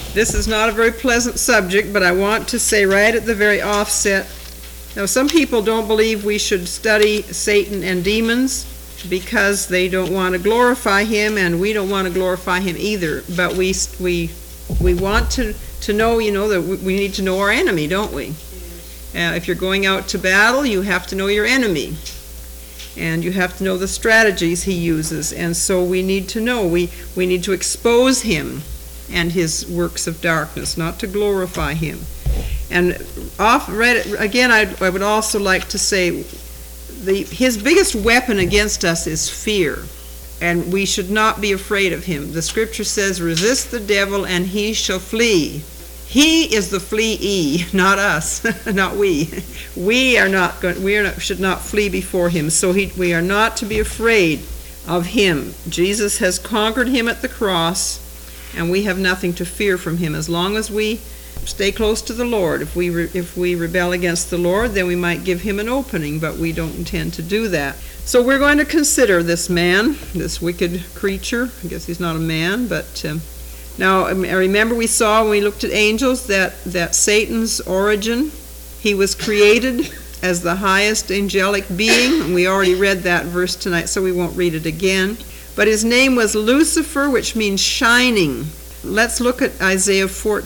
This is not a very pleasant subject, but I want to say right at the very offset, now some people don't believe we should study Satan and demons because they don't want to glorify him, and we don't want to glorify him either. But we want to know, that we need to know our enemy, don't we? If you're going out to battle, you have to know your enemy. And you have to know the strategies he uses. And so we need to know. We need to expose him and his works of darkness, not to glorify him. And again, I would also like to say his biggest weapon against us is fear. And we should not be afraid of him. The scripture says, resist the devil and he shall flee. He is the flee-e, not us, not we. We should not flee before him. So we are not to be afraid of him. Jesus has conquered him at the cross, and we have nothing to fear from him as long as we stay close to the Lord. If we rebel against the Lord, then we might give him an opening, but we don't intend to do that. So we're going to consider this man, this wicked creature. I guess he's not a man, but now I remember we saw when we looked at angels that Satan's origin, he was created as the highest angelic being, and we already read that verse tonight, so we won't read it again. But his name was Lucifer, which means shining. Let's look at Isaiah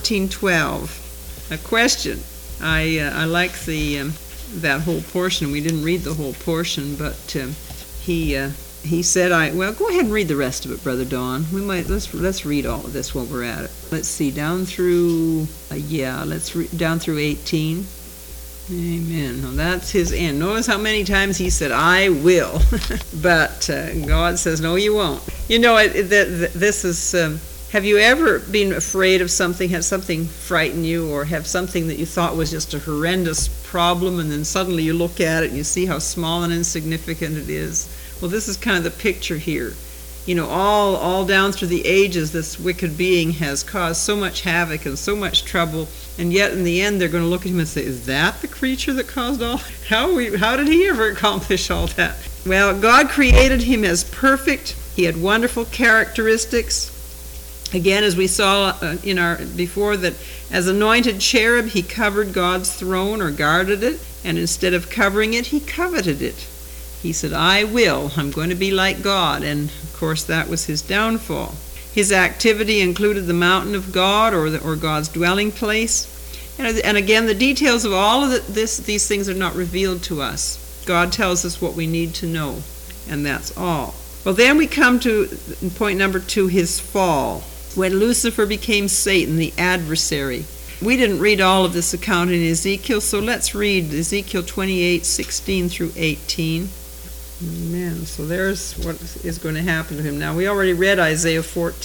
14:12. A question. I like that whole portion. We didn't read the whole portion, but he said, well, go ahead and read the rest of it, Brother Don. Let's read all of this while we're at it. Let's see, down through down through 18. Amen. Now that's his end. Notice how many times he said, I will. But God says, no, you won't. This is, have you ever been afraid of something, had something frighten you, or have something that you thought was just a horrendous problem, and then suddenly you look at it and you see how small and insignificant it is? Well, this is kind of the picture here. All down through the ages, this wicked being has caused so much havoc and so much trouble, and yet in the end they're going to look at him and say, is that the creature that caused all? How did he ever accomplish all that? Well, God created him as perfect. He had wonderful characteristics. Again, as we saw before, that as anointed cherub, he covered God's throne or guarded it, and instead of covering it, he coveted it. He said, I'm going to be like God, and of course that was his downfall. His activity included the mountain of God or God's dwelling place. And again, the details of all of these things are not revealed to us. God tells us what we need to know, and that's all. Well, then we come to point number 2, his fall. When Lucifer became Satan, the adversary. We didn't read all of this account in Ezekiel, so let's read Ezekiel 28:16 through 18. Amen. So there's what is going to happen to him. Now, we already read Isaiah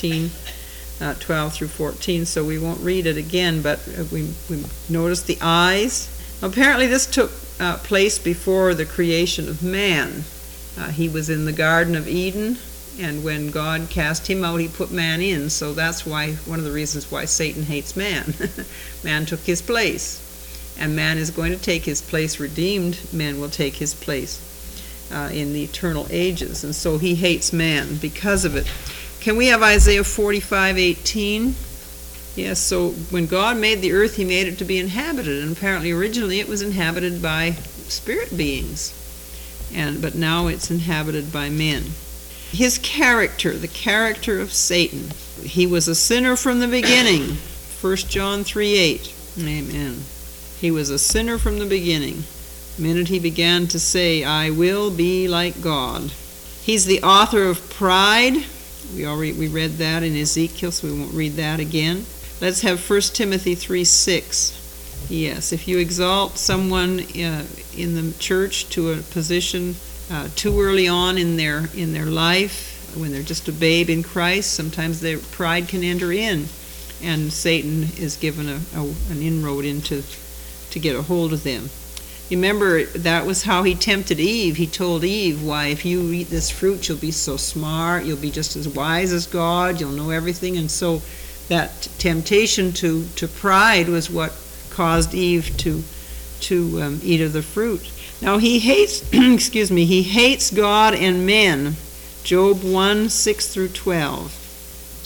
14:12 through 14, so we won't read it again, but we notice the eyes. Apparently this took place before the creation of man. He was in the Garden of Eden, and when God cast him out, he put man in. So that's one of the reasons why Satan hates man. Man took his place, and man is going to take his place. Redeemed men will take his place in the eternal ages, and so he hates man because of it. Can we have Isaiah 45:18? Yes, so when God made the earth, he made it to be inhabited, and apparently originally it was inhabited by spirit beings, but now it's inhabited by men. His character, the character of Satan. He was a sinner from the beginning. 1 John 3:8. Amen. He was a sinner from the beginning. The minute he began to say, I will be like God. He's the author of pride. We read that in Ezekiel, so we won't read that again. Let's have 1 Timothy 3:6. Yes, if you exalt someone in the church to a position too early on in their life, when they're just a babe in Christ, sometimes their pride can enter in, and Satan is given an inroad to get a hold of them. Remember, that was how he tempted Eve. He told Eve, why, if you eat this fruit, you'll be so smart, you'll be just as wise as God, you'll know everything. And so that temptation to pride was what caused Eve to eat of the fruit. Now he hates, he hates God and men. Job 1:6 through 12.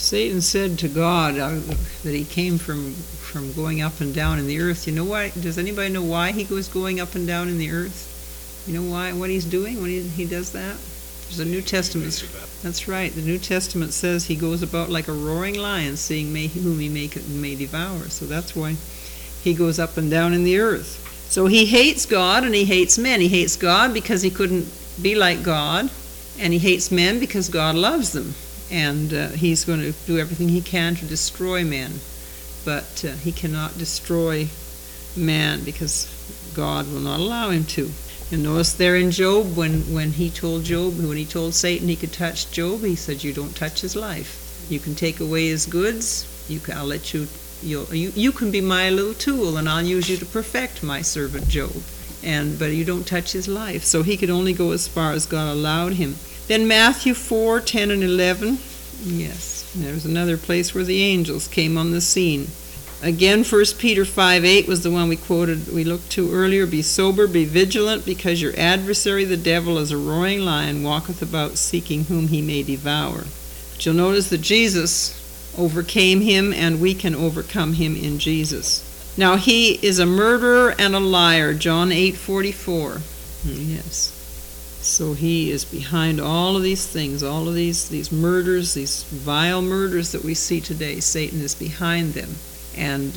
Satan said to God that he came from going up and down in the earth. You know why? Does anybody know why he was going up and down in the earth? You know why? What he's doing when he does that? There's a New Testament. That's right. The New Testament says he goes about like a roaring lion, seeing whom he may devour. So that's why he goes up and down in the earth. So he hates God and he hates men. He hates God because he couldn't be like God, and he hates men because God loves them. And he's going to do everything he can to destroy men. But he cannot destroy man because God will not allow him to. And notice there in Job, when he told Satan he could touch Job, he said, "You don't touch his life. You can take away his goods. I'll let you. You can be my little tool, and I'll use you to perfect my servant Job. But you don't touch his life." So he could only go as far as God allowed him. Then Matthew 4:10 and 11. Yes, there's another place where the angels came on the scene. Again, 1 Peter 5:8 was the one we looked to earlier. "Be sober, be vigilant, because your adversary the devil as a roaring lion walketh about seeking whom he may devour." But you'll notice that Jesus overcame him, and we can overcome him in Jesus. Now he is a murderer and a liar, John 8:44. Yes. So he is behind all of these things, all of these murders, these vile murders that we see today. Satan is behind them. And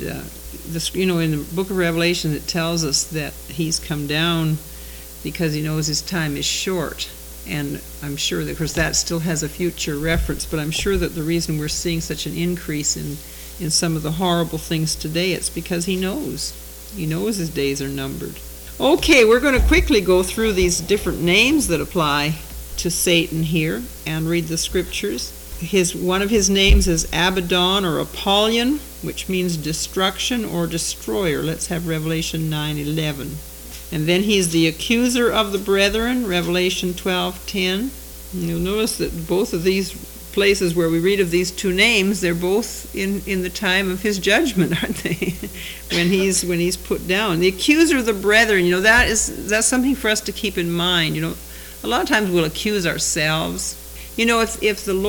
in the book of Revelation it tells us that he's come down because he knows his time is short. And I'm sure that, of course, that still has a future reference, but I'm sure that the reason we're seeing such an increase in some of the horrible things today, it's because he knows. He knows his days are numbered. Okay, we're going to quickly go through these different names that apply to Satan here and read the scriptures. One of his names is Abaddon or Apollyon, which means destruction or destroyer. Let's have Revelation 9:11. And then he's the accuser of the brethren, Revelation 12:10. You'll notice that both of these places where we read of these two names, they're both in the time of his judgment, aren't they? when he's put down. The accuser of the brethren, that's something for us to keep in mind. A lot of times we'll accuse ourselves. If the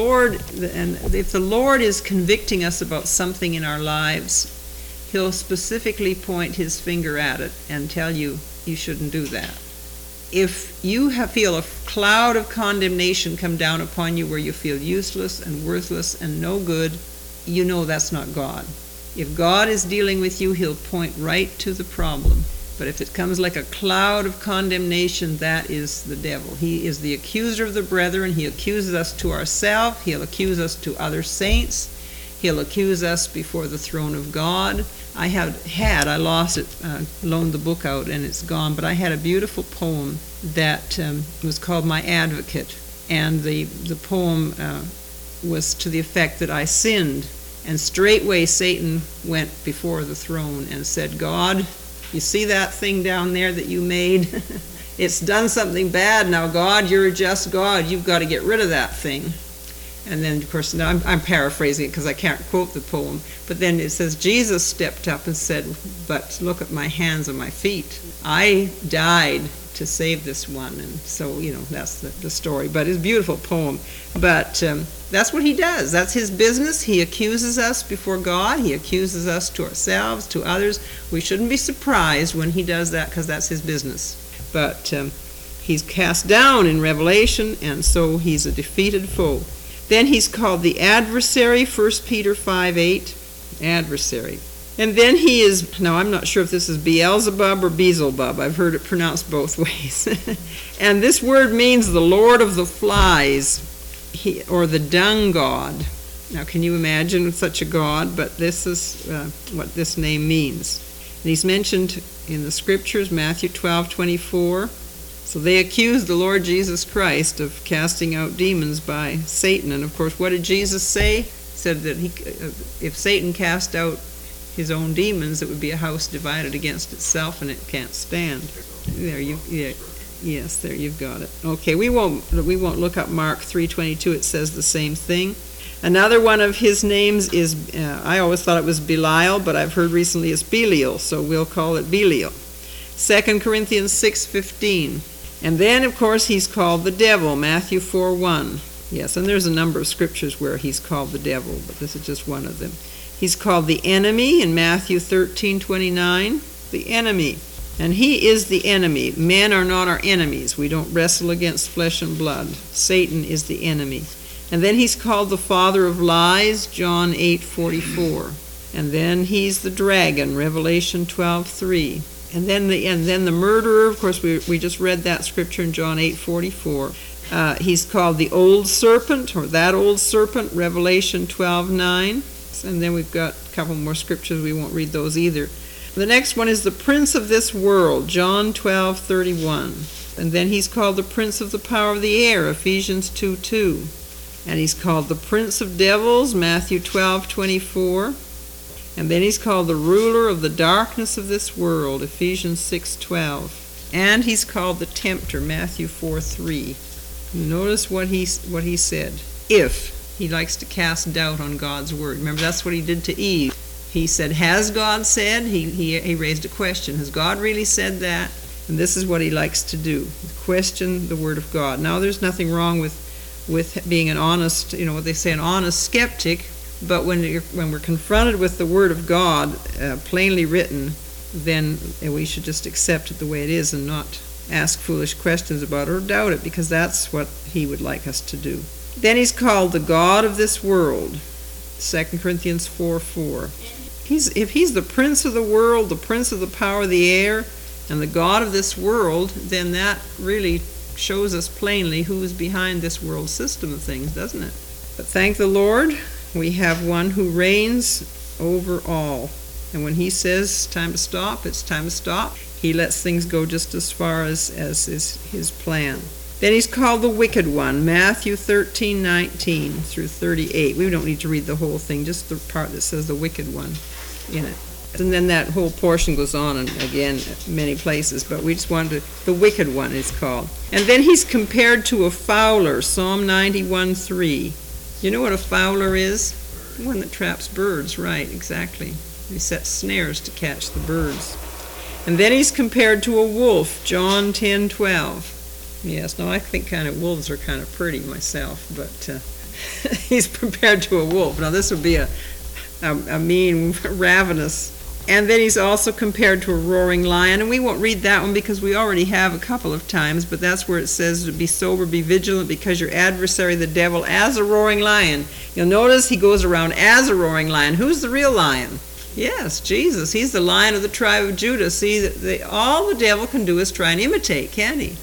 Lord is convicting us about something in our lives, he'll specifically point his finger at it and tell you shouldn't do that. If you feel a cloud of condemnation come down upon you where you feel useless and worthless and no good, that's not God. If God is dealing with you, he'll point right to the problem. But if it comes like a cloud of condemnation, that is the devil. He is the accuser of the brethren. He accuses us to ourselves. He'll accuse us to other saints. He'll accuse us before the throne of God. I lost it, loaned the book out, and it's gone, but I had a beautiful poem that was called My Advocate. And the poem was to the effect that I sinned, and straightway Satan went before the throne and said, "God, you see that thing down there that you made? It's done something bad. Now, God, you're a just God. You've got to get rid of that thing." And then, of course, now I'm paraphrasing it because I can't quote the poem. But then it says, Jesus stepped up and said, "But look at my hands and my feet. I died to save this one." And so, that's the story. But it's a beautiful poem. But that's what he does. That's his business. He accuses us before God. He accuses us to ourselves, to others. We shouldn't be surprised when he does that because that's his business. But he's cast down in Revelation, and so he's a defeated foe. Then he's called the adversary, 1 Peter 5:8, adversary. And then he is, now I'm not sure if this is Beelzebub or Beelzebub. I've heard it pronounced both ways. And this word means the Lord of the flies, or the dung god. Now can you imagine such a god? But this is what this name means. And he's mentioned in the scriptures, Matthew 12:24. So they accused the Lord Jesus Christ of casting out demons by Satan. And of course, what did Jesus say? He said that if Satan cast out his own demons, it would be a house divided against itself, and it can't stand. There you've got it. Okay, we won't look up Mark 3:22. It says the same thing. Another one of his names is, I always thought it was Belial, but I've heard recently it's Belial, so we'll call it Belial. 2 Corinthians 6:15. And then, of course, he's called the devil, Matthew 4:1. Yes, and there's a number of scriptures where he's called the devil, but this is just one of them. He's called the enemy in Matthew 13:29. The enemy. And he is the enemy. Men are not our enemies. We don't wrestle against flesh and blood. Satan is the enemy. And then he's called the father of lies, John 8:44. And then he's the dragon, Revelation 12:3. And then the murderer, of course, we just read that scripture in John 8:44. He's called the old serpent, or that old serpent, Revelation 12:9. And then we've got a couple more scriptures. We won't read those either. The next one is the prince of this world, John 12:31. And then he's called the prince of the power of the air, Ephesians 2:2. And he's called the prince of devils, Matthew 12:24. And then he's called the ruler of the darkness of this world, Ephesians 6:12. And he's called the tempter, Matthew 4:3. Notice what he said. If he likes to cast doubt on God's word. Remember, that's what he did to Eve. He said, has God said? He raised a question. Has God really said that? And this is what he likes to do, question the word of God. Now, there's nothing wrong with being an honest, what they say, an honest skeptic, but when we're confronted with the word of God, plainly written, then we should just accept it the way it is and not ask foolish questions about it or doubt it, because that's what he would like us to do. Then he's called the God of this world, 2 Corinthians 4:4. If he's the prince of the world, the prince of the power of the air, and the God of this world, then that really shows us plainly who is behind this world system of things, doesn't it? But thank the Lord, we have one who reigns over all. And when he says time to stop, it's time to stop. He lets things go just as far as is his plan. Then he's called the wicked one, Matthew 13:19 through 38. We don't need to read the whole thing, just the part that says the wicked one in it. And then that whole portion goes on and again many places, but we just wanted the wicked one is called. And then he's compared to a fowler, Psalm 91:3. You know what a fowler is? The one that traps birds, right, exactly. He sets snares to catch the birds. And then he's compared to a wolf, John 10:12. Yes, no, I think kind of wolves are kind of pretty myself, but he's compared to a wolf. Now this would be a mean, ravenous. And then he's also compared to a roaring lion, and we won't read that one because we already have a couple of times, but that's where it says to be sober, be vigilant, because your adversary, the devil, as a roaring lion. You'll notice he goes around as a roaring lion. Who's the real lion? Yes, Jesus. He's the Lion of the tribe of Judah. See, all the devil can do is try and imitate, can't he?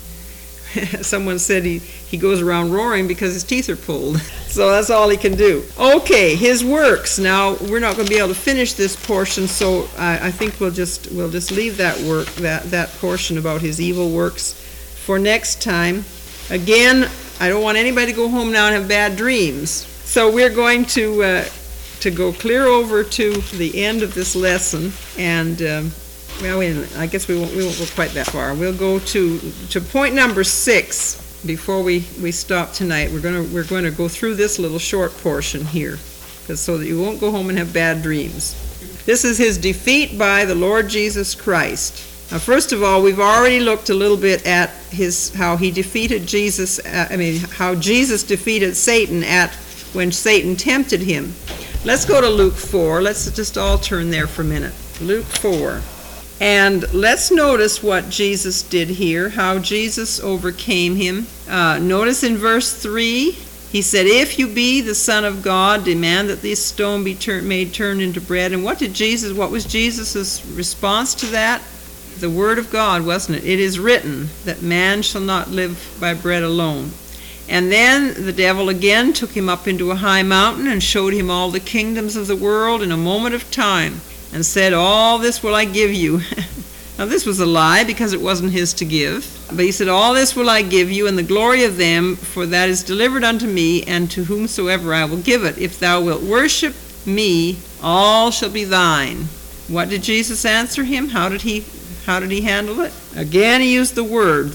Someone said he goes around roaring because his teeth are pulled. So that's all he can do. Okay, his works. Now, we're not going to be able to finish this portion, so I think we'll just leave that work, that portion about his evil works for next time. Again, I don't want anybody to go home now and have bad dreams. So we're going to go clear over to the end of this lesson, and well, wait a minute. I guess we won't go quite that far. We'll go to point number 6 before we stop tonight. We're going to go through this little short portion here, so that you won't go home and have bad dreams. This is his defeat by the Lord Jesus Christ. Now, first of all, we've already looked a little bit at how he defeated Jesus. How Jesus defeated Satan when Satan tempted him. Let's go to Luke 4. Let's just all turn there for a minute. Luke 4. And let's notice what Jesus did here, how Jesus overcame him. Notice in verse 3, he said, if you be the Son of God, demand that this stone be made turned into bread. And what was Jesus' response to that? The word of God, wasn't it? It is written that man shall not live by bread alone. And then the devil again took him up into a high mountain and showed him all the kingdoms of the world in a moment of time, and said, all this will I give you. Now this was a lie, because it wasn't his to give. But he said, all this will I give you, and the glory of them, for that is delivered unto me, and to whomsoever I will give it. If thou wilt worship me, all shall be thine. What did Jesus answer him? How did he handle it? Again he used the word,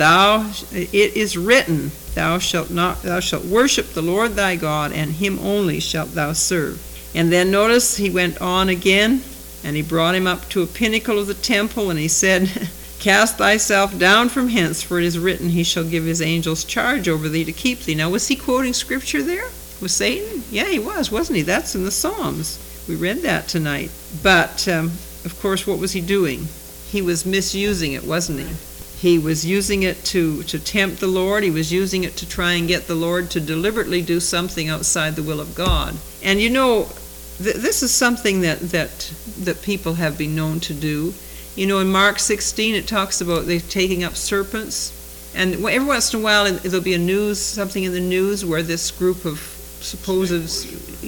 it is written, thou shalt worship the Lord thy God, and him only shalt thou serve. And then notice he went on again, and he brought him up to a pinnacle of the temple, and he said, Cast thyself down from hence, for it is written, he shall give his angels charge over thee to keep thee. Now, was he quoting scripture there? Was Satan? Yeah, he was, wasn't he? That's in the Psalms. We read that tonight. But, of course, what was he doing? He was misusing it, wasn't he? He was using it to tempt the Lord. He was using it to try and get the Lord to deliberately do something outside the will of God. And you know, this is something that people have been known to do. You know, in Mark 16, it talks about they taking up serpents. And every once in a while, there'll be something in the news where this group of supposed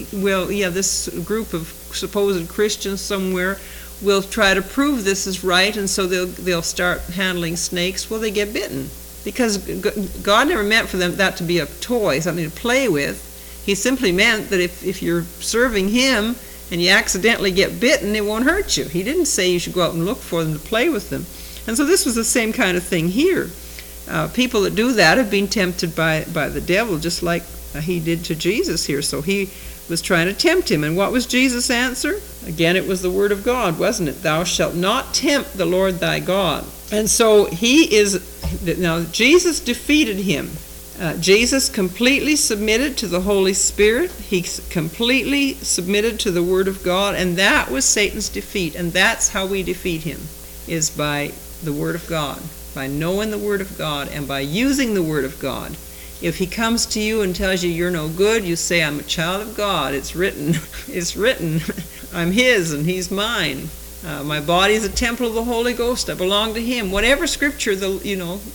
Christians somewhere will try to prove this is right, and so they'll start handling snakes. Well, they get bitten, because God never meant for that to be a toy, something to play with. He simply meant that if you're serving him and you accidentally get bitten, it won't hurt you. He didn't say you should go out and look for them to play with them. And so this was the same kind of thing here. People that do that have been tempted by the devil, just like he did to Jesus here. So he was trying to tempt him. And what was Jesus' answer? Again, it was the word of God, wasn't it? Thou shalt not tempt the Lord thy God. And so now Jesus defeated him. Jesus completely submitted to the Holy Spirit. He completely submitted to the Word of God, and that was Satan's defeat. And that's how we defeat him, is by the Word of God, by knowing the Word of God and by using the Word of God. If he comes to you and tells you you're no good, you say, I'm a child of God. It's written. It's written. I'm his and he's mine. My body is a temple of the Holy Ghost. I belong to him. Whatever scripture that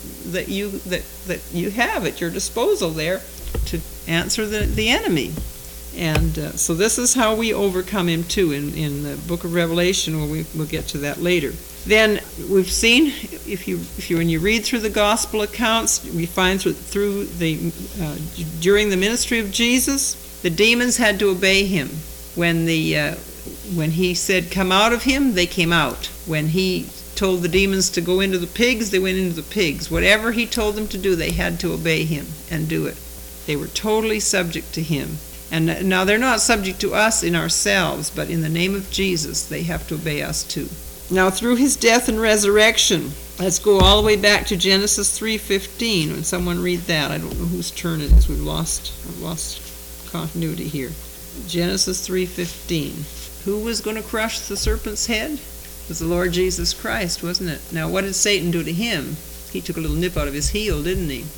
you have at your disposal there to answer the enemy. And so this is how we overcome him too in the book of Revelation, where we'll get to that later. Then we've seen, when you read through the gospel accounts, we find during the ministry of Jesus, the demons had to obey him. When he said, come out of him, they came out. When he told the demons to go into the pigs, they went into the pigs. Whatever he told them to do, they had to obey him and do it. They were totally subject to him. And now they're not subject to us in ourselves, but in the name of Jesus, they have to obey us too. Now, through his death and resurrection, let's go all the way back to Genesis 3:15. When someone read that, I don't know whose turn it is. I've lost continuity here. Genesis 3:15. Who was going to crush the serpent's head? It was the Lord Jesus Christ, wasn't it? Now, what did Satan do to him? He took a little nip out of his heel, didn't he?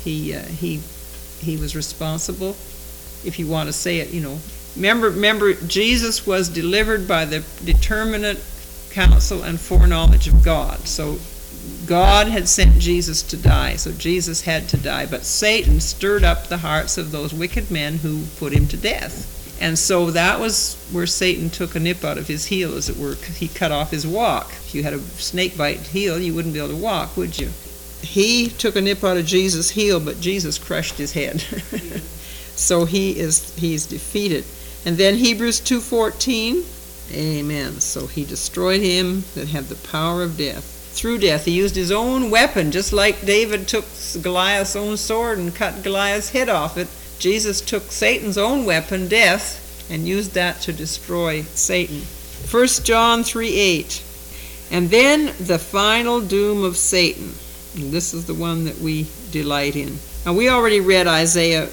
He was responsible, if you want to say it, Remember, Jesus was delivered by the determinate counsel and foreknowledge of God. So God had sent Jesus to die, so Jesus had to die. But Satan stirred up the hearts of those wicked men who put him to death. And so that was where Satan took a nip out of his heel, as it were. He cut off his walk. If you had a snake bite heel, you wouldn't be able to walk, would you? He took a nip out of Jesus' heel, but Jesus crushed his head. So he's defeated. And then Hebrews 2:14, amen. So he destroyed him that had the power of death. Through death, he used his own weapon, just like David took Goliath's own sword and cut Goliath's head off it. Jesus took Satan's own weapon, death, and used that to destroy Satan. 1 John 3:8, and then the final doom of Satan. And this is the one that we delight in. Now, we already read Isaiah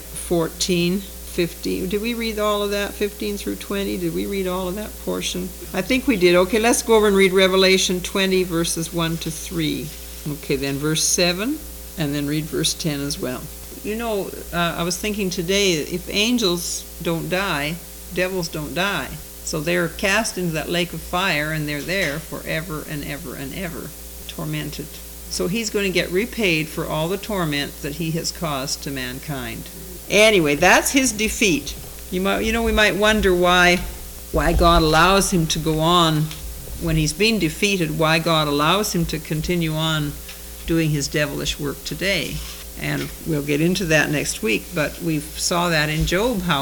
14:15. Did we read all of that, 15 through 20? Did we read all of that portion? I think we did. Okay, let's go over and read Revelation 20, verses 1 to 3. Okay, then verse 7, and then read verse 10 as well. I was thinking today, if angels don't die, devils don't die. So they're cast into that lake of fire, and they're there forever and ever and ever, tormented. So he's going to get repaid for all the torment that he has caused to mankind. Anyway, that's his defeat. We might wonder why God allows him to go on when he's been defeated, why God allows him to continue on doing his devilish work today. And we'll get into that next week, but we saw that in Job, how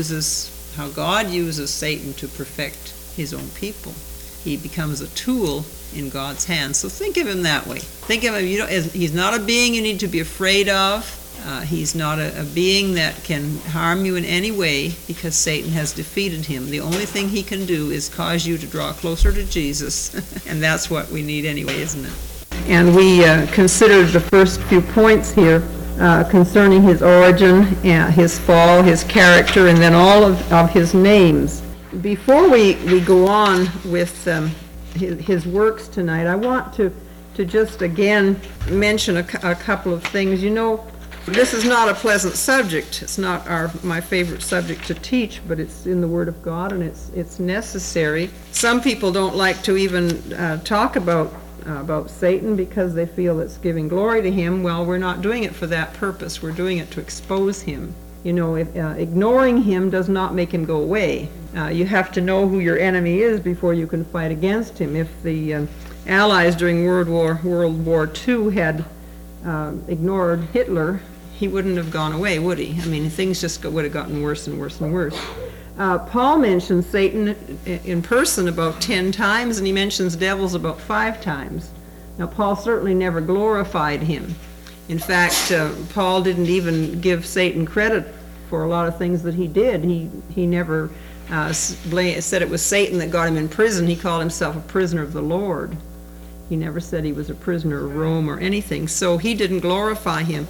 God uses Satan to perfect his own people. He becomes a tool in God's hands. So think of him that way. Think of him, he's not a being you need to be afraid of. He's not a being that can harm you in any way, because Satan has defeated him. The only thing he can do is cause you to draw closer to Jesus, and that's what we need anyway, isn't it? And we considered the first few points here concerning his origin, his fall, his character, and then all of his names. Before we go on with his works tonight, I want to just again mention a couple of things. You know, this is not a pleasant subject. It's not my favorite subject to teach, but it's in the Word of God, and it's necessary. Some people don't like to even talk about Satan because they feel it's giving glory to him. Well, we're not doing it for that purpose. We're doing it to expose him. You know, ignoring him does not make him go away. You have to know who your enemy is before you can fight against him. If the Allies during World War II had ignored Hitler, he wouldn't have gone away, would he? I mean, things just would have gotten worse and worse and worse. Paul mentions Satan in person about 10 times, and he mentions devils about 5 times. Now, Paul certainly never glorified him. In fact, Paul didn't even give Satan credit for a lot of things that he did. He never said it was Satan that got him in prison. He called himself a prisoner of the Lord. He never said he was a prisoner of Rome or anything. So he didn't glorify him.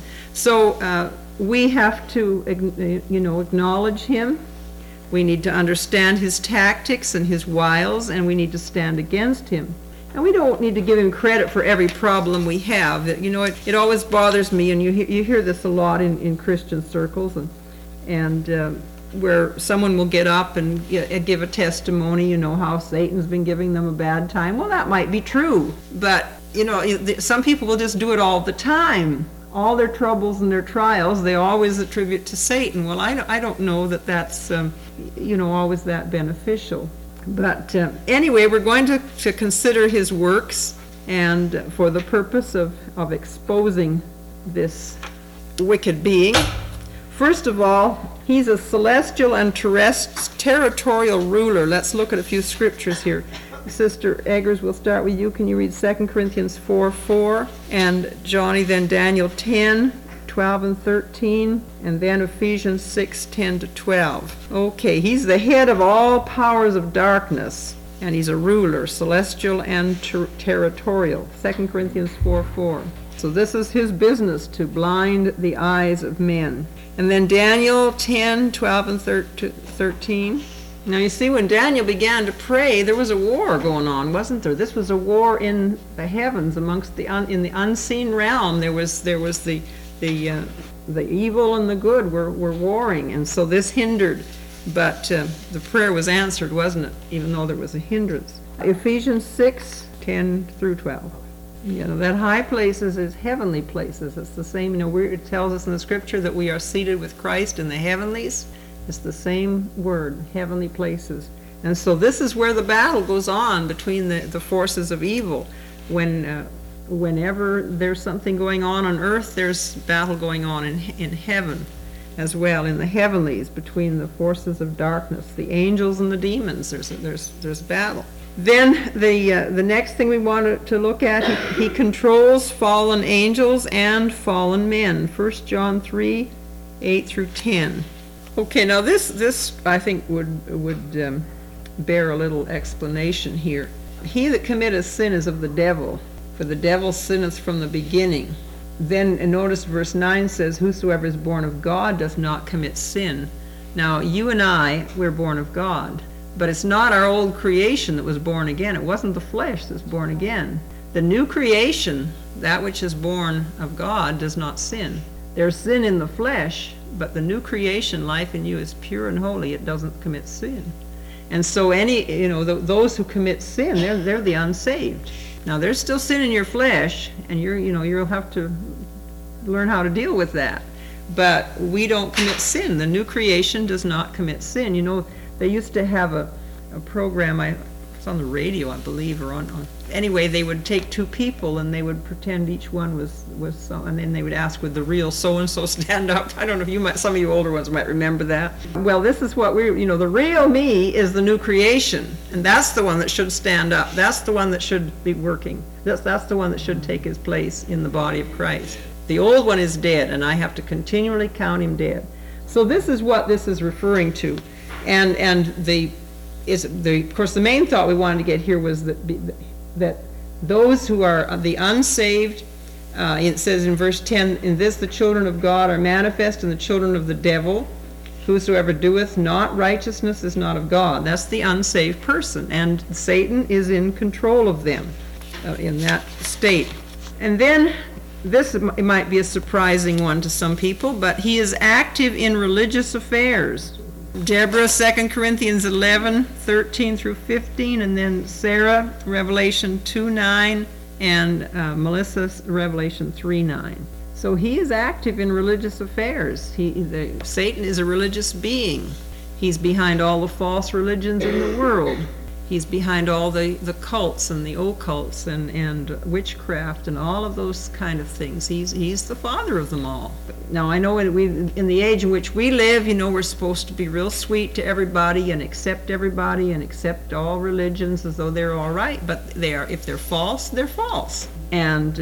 So we have to, acknowledge him. We need to understand his tactics and his wiles, and we need to stand against him. And we don't need to give him credit for every problem we have. You know, it always bothers me, and you hear this a lot in Christian circles, and where someone will get up and give a testimony, you know, how Satan's been giving them a bad time. Well, that might be true, but, you know, some people will just do it all the time. All their troubles and their trials, they always attribute to Satan. Well, I don't know that that's, always that beneficial. But anyway, we're going to consider his works, and for the purpose of exposing this wicked being. First of all, he's a celestial and territorial ruler. Let's look at a few scriptures here. Sister Eggers, we'll start with you. Can you read 2 Corinthians 4:4, and Johnny, then Daniel 10:12 and 13, and then Ephesians 6:10 to 12. Okay, he's the head of all powers of darkness, and he's a ruler, celestial and territorial. 2 Corinthians 4:4. So this is his business, to blind the eyes of men. And then Daniel 10:12 and 13. Now you see, when Daniel began to pray, there was a war going on, wasn't there? This was a war in the heavens, amongst in the unseen realm. There was the evil and the good were warring, and so this hindered. But the prayer was answered, wasn't it? Even though there was a hindrance. Ephesians 6:10 through 12. You know, that high places is heavenly places. It's the same. You know, it tells us in the scripture that we are seated with Christ in the heavenlies. It's the same word, heavenly places. And so this is where the battle goes on between the forces of evil. Whenever there's something going on earth, there's battle going on in heaven as well, in the heavenlies, between the forces of darkness, the angels and the demons. There's battle. Then the next thing we want to look at, he controls fallen angels and fallen men. 1 John 3:8 through 10. Okay, now this I think would bear a little explanation here. He that committeth sin is of the devil, for the devil sinneth from the beginning. Then notice verse 9 says, whosoever is born of God does not commit sin. Now you and I, we're born of God, but it's not our old creation that was born again. It wasn't the flesh that's born again. The new creation, that which is born of God, does not sin. There's sin in the flesh, but the new creation, life in you, is pure and holy. It doesn't commit sin. And so those who commit sin, they're the unsaved. Now there's still sin in your flesh, and you'll have to learn how to deal with that. But we don't commit sin. The new creation does not commit sin. You know, they used to have a program, it's on the radio, I believe, or on anyway, they would take two people and they would pretend each one was some, and then they would ask, would the real so-and-so stand up? I don't know if some of you older ones might remember that. Well, this is what the real me is the new creation, and that's the one that should stand up. That's the one that should be working. That's the one that should take his place in the body of Christ. The old one is dead, and I have to continually count him dead. So this is what this is referring to. And of course, the main thought we wanted to get here was that Those who are the unsaved, it says in verse 10, in this the children of God are manifest, and the children of the devil. Whosoever doeth not righteousness is not of God. That's the unsaved person, and Satan is in control of them in that state. And then, this might be a surprising one to some people, but he is active in religious affairs. Deborah, 2 Corinthians 11, 13 through 15, and then Sarah, Revelation 2:9, and Melissa, Revelation 3:9. So he is active in religious affairs. Satan is a religious being. He's behind all the false religions in the world. He's behind all the cults and the occults and witchcraft and all of those kind of things. He's the father of them all. Now, I know in the age in which we live, we're supposed to be real sweet to everybody and accept everybody and accept all religions as though they're all right. But if they're false, they're false. And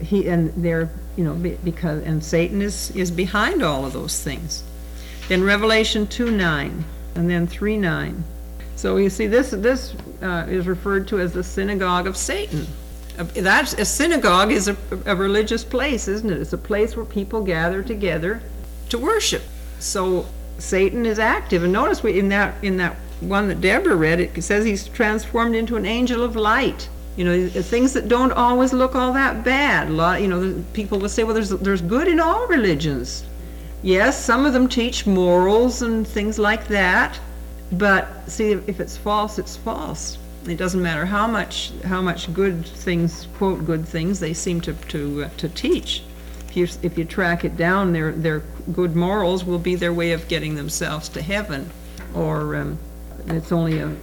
because Satan is behind all of those things. Then Revelation 2:9 and then 3:9. So you see, this is referred to as the synagogue of Satan. A synagogue is a religious place, isn't it? It's a place where people gather together to worship. So Satan is active. And notice in that one that Deborah read, it says he's transformed into an angel of light. Things that don't always look all that bad. People will say, well, there's good in all religions. Yes, some of them teach morals and things like that. But see, if it's false, it's false. It doesn't matter how much good things, quote good things, they seem to teach. If you track it down, their good morals will be their way of getting themselves to heaven, or it's only a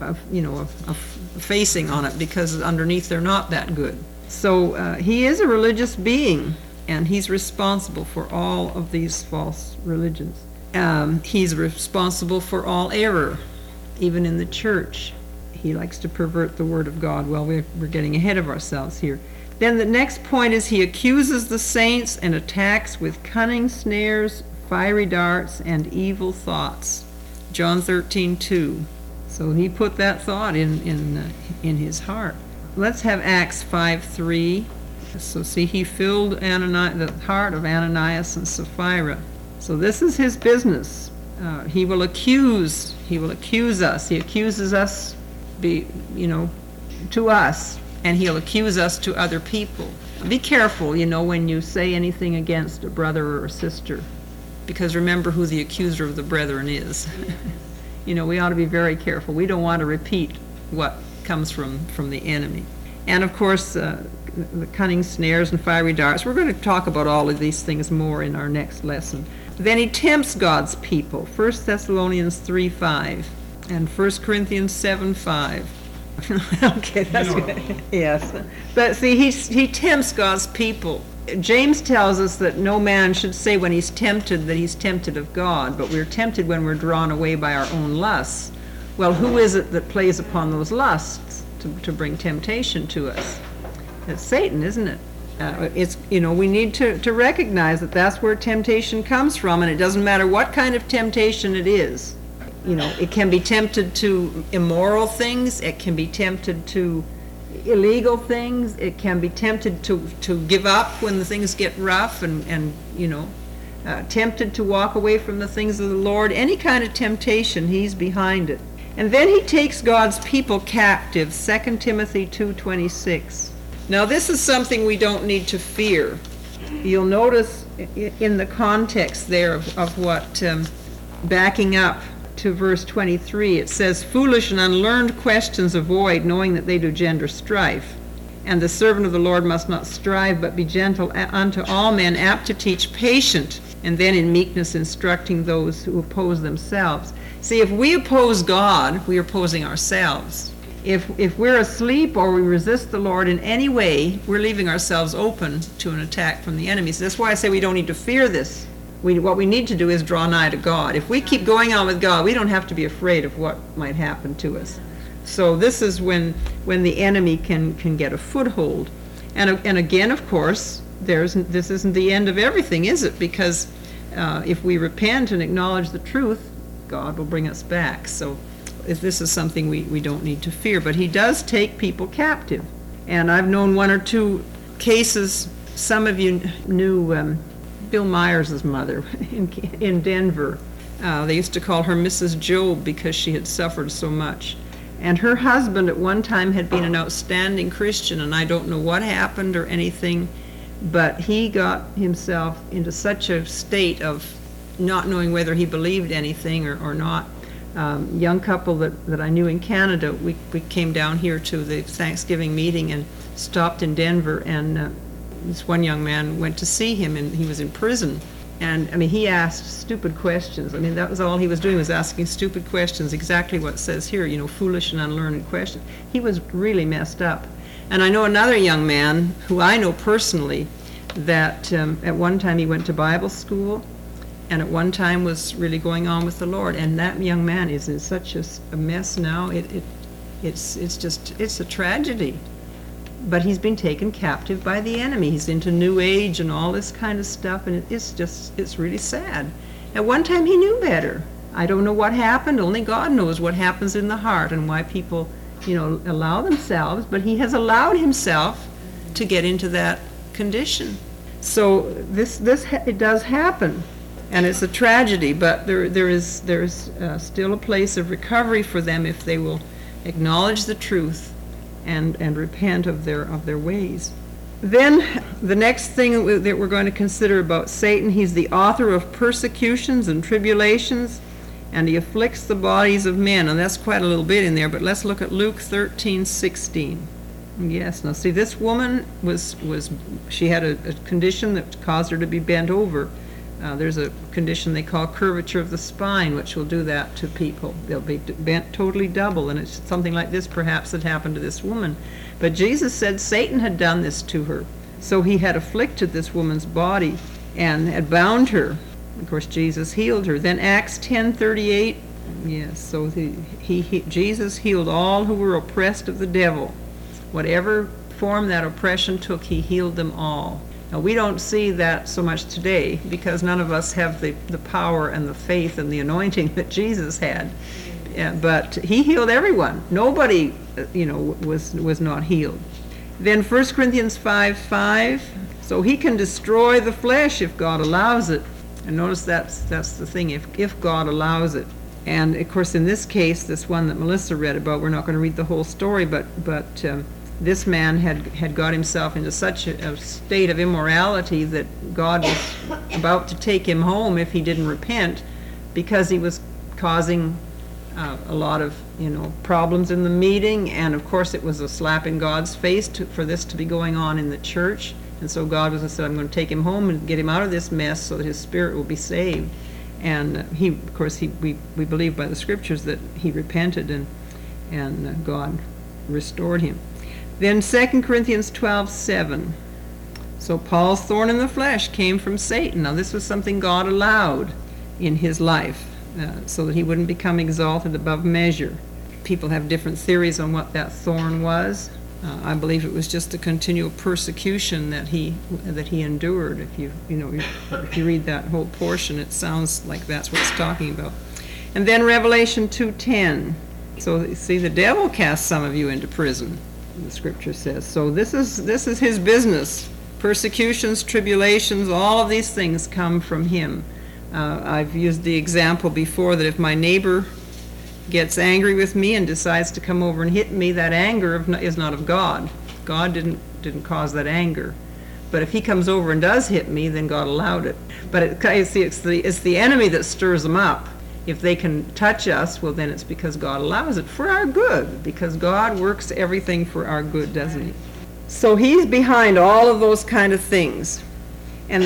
facing on it, because underneath they're not that good. So he is a religious being, and he's responsible for all of these false religions. He's responsible for all error, even in the church. He likes to pervert the word of God. Well, we're getting ahead of ourselves here. Then the next point is he accuses the saints and attacks with cunning snares, fiery darts, and evil thoughts. John 13:2. So he put that thought in his heart. Let's have Acts 5:3. So see, he filled the heart of Ananias and Sapphira. So this is his business. He will accuse us. He accuses us, to us, and he'll accuse us to other people. Be careful, when you say anything against a brother or a sister, because remember who the accuser of the brethren is. We ought to be very careful. We don't want to repeat what comes from the enemy. And of course, the cunning snares and fiery darts. We're going to talk about all of these things more in our next lesson. Then he tempts God's people. 1 Thessalonians 3:5 and 1 Corinthians 7:5. Okay, that's good. Yes. But see, he tempts God's people. James tells us that no man should say when he's tempted that he's tempted of God, but we're tempted when we're drawn away by our own lusts. Well, who is it that plays upon those lusts to bring temptation to us? It's Satan, isn't it? We need to recognize that that's where temptation comes from, and it doesn't matter what kind of temptation it is. It can be tempted to immoral things, it can be tempted to illegal things, it can be tempted to give up when the things get rough, and tempted to walk away from the things of the Lord. Any kind of temptation, he's behind it. And then he takes God's people captive, 2 Timothy 2:26. Now this is something we don't need to fear. You'll notice in the context there of what, backing up to verse 23, it says, foolish and unlearned questions avoid, knowing that they do gender strife. And the servant of the Lord must not strive, but be gentle unto all men, apt to teach, patient, and then in meekness instructing those who oppose themselves. See, if we oppose God, we are opposing ourselves. If we're asleep or we resist the Lord in any way, we're leaving ourselves open to an attack from the enemy. So that's why I say we don't need to fear this. What we need to do is draw nigh to God. If we keep going on with God, we don't have to be afraid of what might happen to us. So this is when the enemy can get a foothold. And again, of course, this isn't the end of everything, is it? Because if we repent and acknowledge the truth, God will bring us back. So this is something we don't need to fear. But he does take people captive. And I've known one or two cases. Some of you knew Bill Myers' mother in Denver. They used to call her Mrs. Job because she had suffered so much. And her husband at one time had been an outstanding Christian, and I don't know what happened or anything, but he got himself into such a state of not knowing whether he believed anything or not. Young couple that I knew in Canada, we came down here to the Thanksgiving meeting and stopped in Denver, and this one young man went to see him, and he was in prison. And I mean, he asked stupid questions. I mean, that was all he was doing, was asking stupid questions, exactly what it says here, you know, foolish and unlearned questions. He was really messed up. And I know another young man who I know personally that at one time he went to Bible school, and at one time was really going on with the Lord. And that young man is in such a mess now. It's a tragedy. But he's been taken captive by the enemy. He's into New Age and all this kind of stuff, and it's really sad. At one time he knew better. I don't know what happened. Only God knows what happens in the heart and why people, you know, allow themselves. But he has allowed himself to get into that condition. So it does happen, and it's a tragedy. But there is still a place of recovery for them if they will acknowledge the truth and repent of their ways. Then the next thing that we're going to consider about Satan, he's the author of persecutions and tribulations, and he afflicts the bodies of men. And that's quite a little bit in there, but let's look at Luke 13:16. Yes, now see, this woman she had a condition that caused her to be bent over. There's a condition they call curvature of the spine, which will do that to people. They'll be bent totally double, and it's something like this perhaps that happened to this woman. But Jesus said Satan had done this to her. So he had afflicted this woman's body and had bound her. Of course, Jesus healed her. Then Acts 10:38, yes, so Jesus healed all who were oppressed of the devil. Whatever form that oppression took, he healed them all. Now, we don't see that so much today because none of us have the power and the faith and the anointing that Jesus had. But he healed everyone. Nobody, was not healed. Then 1 Corinthians 5:5, so he can destroy the flesh if God allows it. And notice that's the thing, if God allows it. And, of course, in this case, this one that Melissa read about, we're not going to read the whole story, but this man had got himself into such a state of immorality that God was about to take him home if he didn't repent, because he was causing a lot of problems in the meeting, and of course it was a slap in God's face for this to be going on in the church. And so God said, I'm going to take him home and get him out of this mess so that his spirit will be saved. And we believe by the scriptures that he repented and God restored him. Then 2 Corinthians 12:7. So Paul's thorn in the flesh came from Satan. Now this was something God allowed in his life so that he wouldn't become exalted above measure. People have different theories on what that thorn was. I believe it was just the continual persecution that he endured. If you read that whole portion, it sounds like that's what it's talking about. And then Revelation 2:10. So see, the devil cast some of you into prison, the scripture says. So this is his business. Persecutions, tribulations, all of these things come from him. I've used the example before that if my neighbor gets angry with me and decides to come over and hit me, that anger is not of God. God didn't cause that anger. But if he comes over and does hit me, then God allowed it. But it's the enemy that stirs them up. If they can touch us, well, then it's because God allows it for our good, because God works everything for our good, doesn't he? So he's behind all of those kind of things. And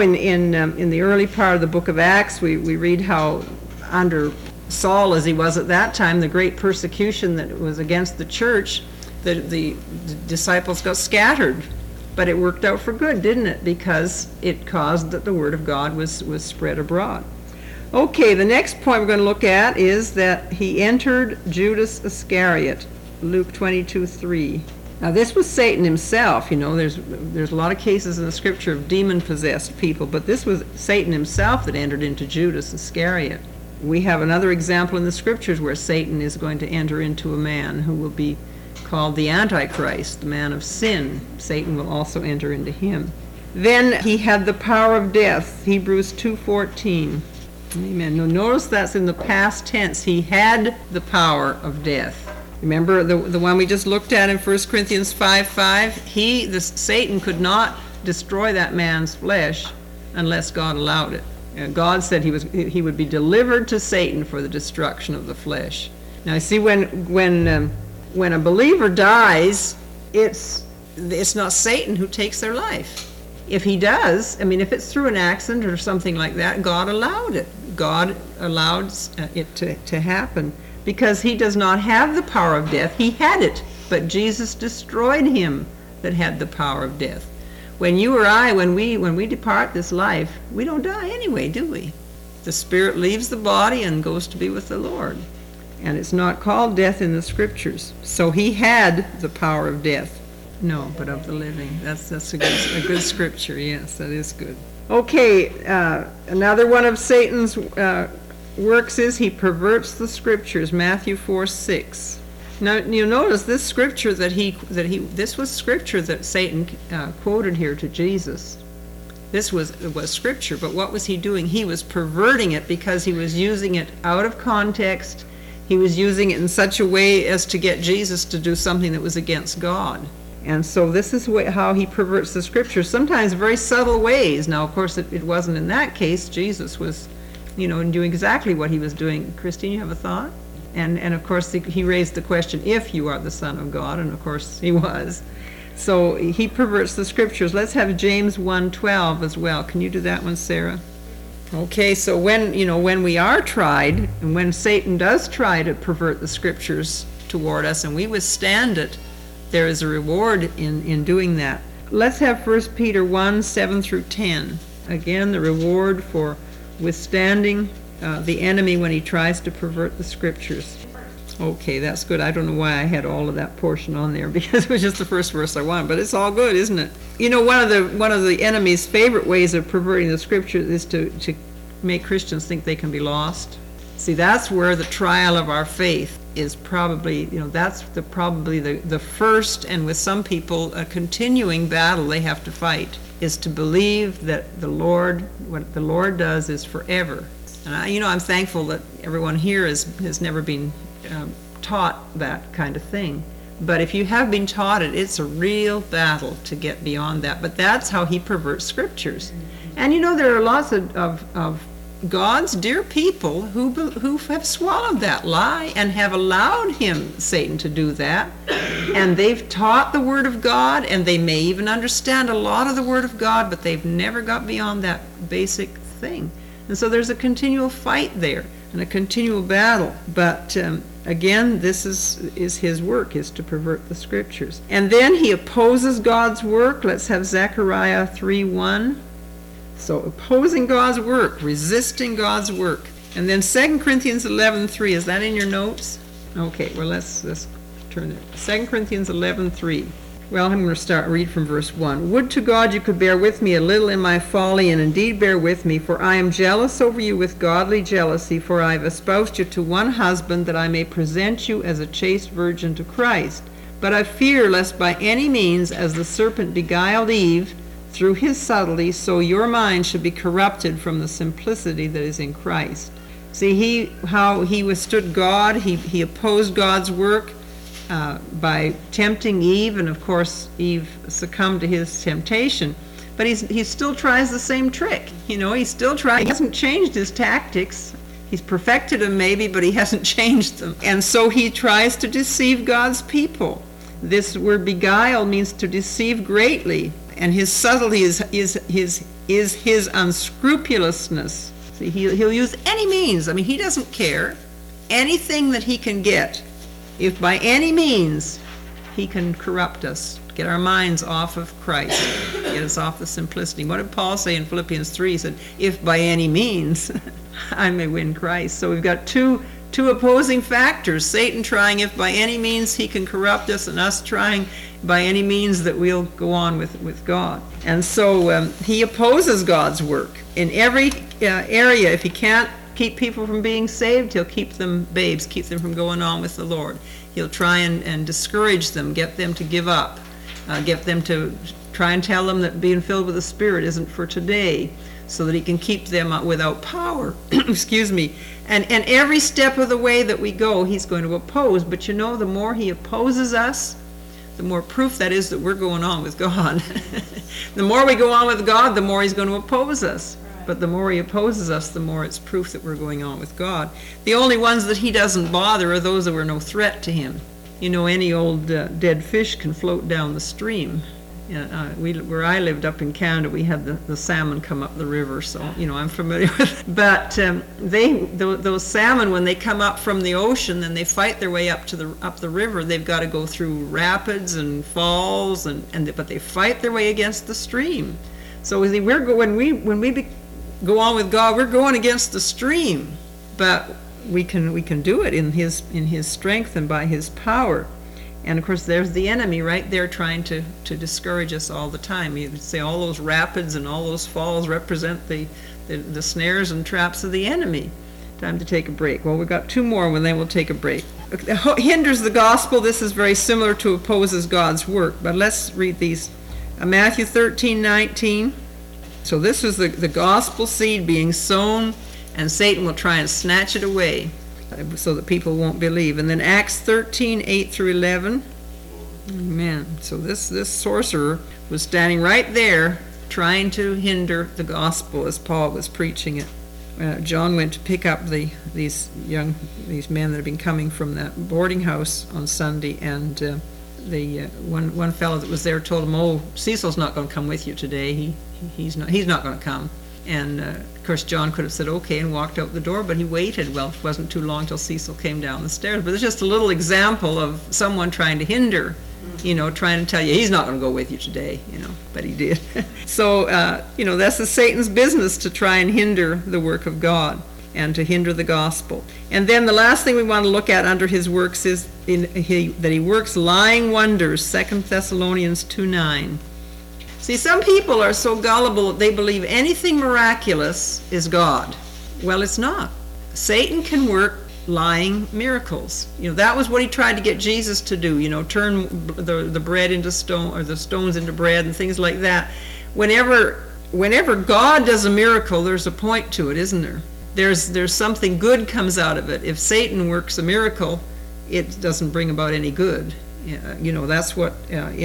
in the early part of the book of Acts, we read how under Saul, as he was at that time, the great persecution that was against the church, the disciples got scattered. But it worked out for good, didn't it? Because it caused that the word of God was spread abroad. Okay, the next point we're going to look at is that he entered Judas Iscariot, Luke 22:3. Now this was Satan himself. There's a lot of cases in the scripture of demon-possessed people, but this was Satan himself that entered into Judas Iscariot. We have another example in the scriptures where Satan is going to enter into a man who will be called the Antichrist, the man of sin. Satan will also enter into him. Then he had the power of death, Hebrews 2:14. Amen. Now notice that's in the past tense. He had the power of death. Remember the one we just looked at in 1 Corinthians 5:5? Satan could not destroy that man's flesh unless God allowed it. God said he would be delivered to Satan for the destruction of the flesh. Now you see, when a believer dies, it's not Satan who takes their life. If he does, if it's through an accident or something like that, God allowed it. God allowed it to happen because he does not have the power of death. He had it, but Jesus destroyed him that had the power of death. When you or I, when we depart this life, we don't die anyway, do we? The spirit leaves the body and goes to be with the Lord. And it's not called death in the scriptures. So he had the power of death. No, but of the living. That's a good scripture. Yes, that is good. Okay, another one of Satan's works is he perverts the scriptures. Matthew 4:6. Now you notice this scripture this was scripture that Satan quoted here to Jesus. This was scripture, but what was he doing? He was perverting it because he was using it out of context. He was using it in such a way as to get Jesus to do something that was against God. And so this is how he perverts the scriptures, sometimes very subtle ways. Now, of course, it wasn't in that case. Jesus was, doing exactly what he was doing. Christine, you have a thought? And of course, he raised the question, if you are the Son of God, and of course he was. So he perverts the scriptures. Let's have James 1:12 as well. Can you do that one, Sarah? Okay, so when we are tried, and when Satan does try to pervert the scriptures toward us, and we withstand it, there is a reward in doing that. Let's have 1 Peter 1:7 through 10. Again, the reward for withstanding the enemy when he tries to pervert the scriptures. Okay, that's good. I don't know why I had all of that portion on there, because it was just the first verse I wanted, but it's all good, isn't it? One of the enemy's favorite ways of perverting the scriptures is to make Christians think they can be lost. See, that's where the trial of our faith is probably, that's probably the first, and with some people, a continuing battle they have to fight, is to believe that what the Lord does is forever. And I'm thankful that everyone here has never been taught that kind of thing. But if you have been taught it, it's a real battle to get beyond that. But that's how he perverts scriptures. And there are lots of God's dear people who have swallowed that lie and have allowed Satan to do that. And they've taught the Word of God, and they may even understand a lot of the Word of God, but they've never got beyond that basic thing. And so there's a continual fight there and a continual battle. But again, this is his work, is to pervert the scriptures. And then he opposes God's work. Let's have Zechariah 3:1. So opposing God's work, resisting God's work. And then 2 Corinthians 11:3. Is that in your notes? Okay, well let's turn it. 2 Corinthians 11:3. Well, I'm going to read from verse 1. Would to God you could bear with me a little in my folly, and indeed bear with me, for I am jealous over you with godly jealousy, for I have espoused you to one husband, that I may present you as a chaste virgin to Christ. But I fear lest by any means, as the serpent beguiled Eve through his subtlety, so your mind should be corrupted from the simplicity that is in Christ. See, how he withstood God, he opposed God's work, by tempting Eve, and of course Eve succumbed to his temptation. But he still tries the same trick. He still tries. He hasn't changed his tactics. He's perfected them maybe, but he hasn't changed them. And so he tries to deceive God's people. This word beguile means to deceive greatly, and his subtlety is his unscrupulousness. See, he'll use any means. He doesn't care. Anything that he can get. If by any means he can corrupt us, get our minds off of Christ, get us off the simplicity. What did Paul say in Philippians 3? He said, if by any means I may win Christ. So we've got two opposing factors. Satan trying if by any means he can corrupt us, and us trying by any means that we'll go on with God. And so he opposes God's work in every area. If he can't keep people from being saved, he'll keep them babes, keep them from going on with the Lord. He'll try and discourage them, get them to give up, get them to try and tell them that being filled with the Spirit isn't for today, so that he can keep them without power. Excuse me. And every step of the way that we go, he's going to oppose. But the more he opposes us, the more proof that is that we're going on with God. The more we go on with God, the more he's going to oppose us. But the more he opposes us, the more it's proof that we're going on with God. The only ones that he doesn't bother are those that were no threat to him. Any old dead fish can float down the stream. Where I lived up in Canada, we had the salmon come up the river, so I'm familiar with it. But those salmon, when they come up from the ocean, then they fight their way up the river. They've got to go through rapids and falls, but they fight their way against the stream. So when we go on with God, we're going against the stream, but we can do it in his strength and by his power. And of course, there's the enemy right there trying to discourage us all the time. You say all those rapids and all those falls represent the snares and traps of the enemy. Time to take a break. Well, we've got two more, and then we'll take a break. Hinders the gospel. This is very similar to opposes God's work. But let's read these. Matthew 13:19. So this is the gospel seed being sown, and Satan will try and snatch it away, so that people won't believe. And then Acts 13:8-11. Amen. So this sorcerer was standing right there trying to hinder the gospel as Paul was preaching it. John went to pick up these men that had been coming from that boarding house on Sunday, and the one fellow that was there told him, "Oh, Cecil's not going to come with you today. He's not going to come." And of course, John could have said okay and walked out the door, but he waited. Well, it wasn't too long till Cecil came down the stairs. But it's just a little example of someone trying to hinder, trying to tell you he's not going to go with you today, but he did. So, that's Satan's business, to try and hinder the work of God and to hinder the gospel. And then the last thing we want to look at under his works is that he works lying wonders, 2 Thessalonians 2:9. See, some people are so gullible that they believe anything miraculous is God. Well, it's not. Satan can work lying miracles. That was what he tried to get Jesus to do, turn the bread into stone, or the stones into bread and things like that. Whenever God does a miracle, there's a point to it, isn't there? There's something good comes out of it. If Satan works a miracle, it doesn't bring about any good. That's what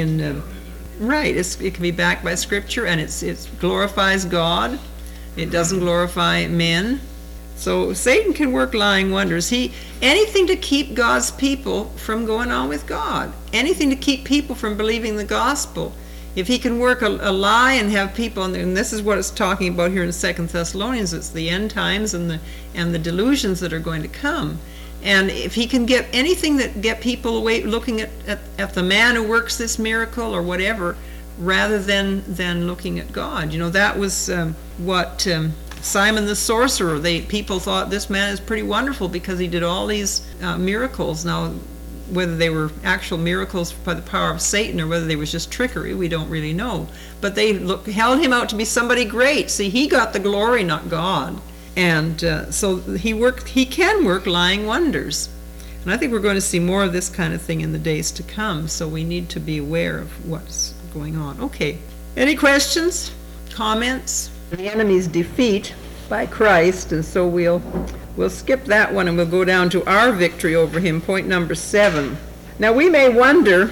right, it can be backed by Scripture, and it glorifies God. It doesn't glorify men. So Satan can work lying wonders. Anything to keep God's people from going on with God. Anything to keep people from believing the gospel. If he can work a lie and have people, and this is what it's talking about here in 2 Thessalonians, it's the end times and the delusions that are going to come. And if he can get anything that get people away looking at the man who works this miracle or whatever, rather than looking at God. That was what Simon the sorcerer, people thought this man is pretty wonderful because he did all these miracles. Now, whether they were actual miracles by the power of Satan or whether they was just trickery, we don't really know. But they held him out to be somebody great. See, he got the glory, not God. And so he can work lying wonders. And I think we're going to see more of this kind of thing in the days to come, so we need to be aware of what's going on. Okay. Any questions? Comments? The enemy's defeat by Christ, and so we'll skip that one and we'll go down to our victory over him, point number 7. Now we may wonder,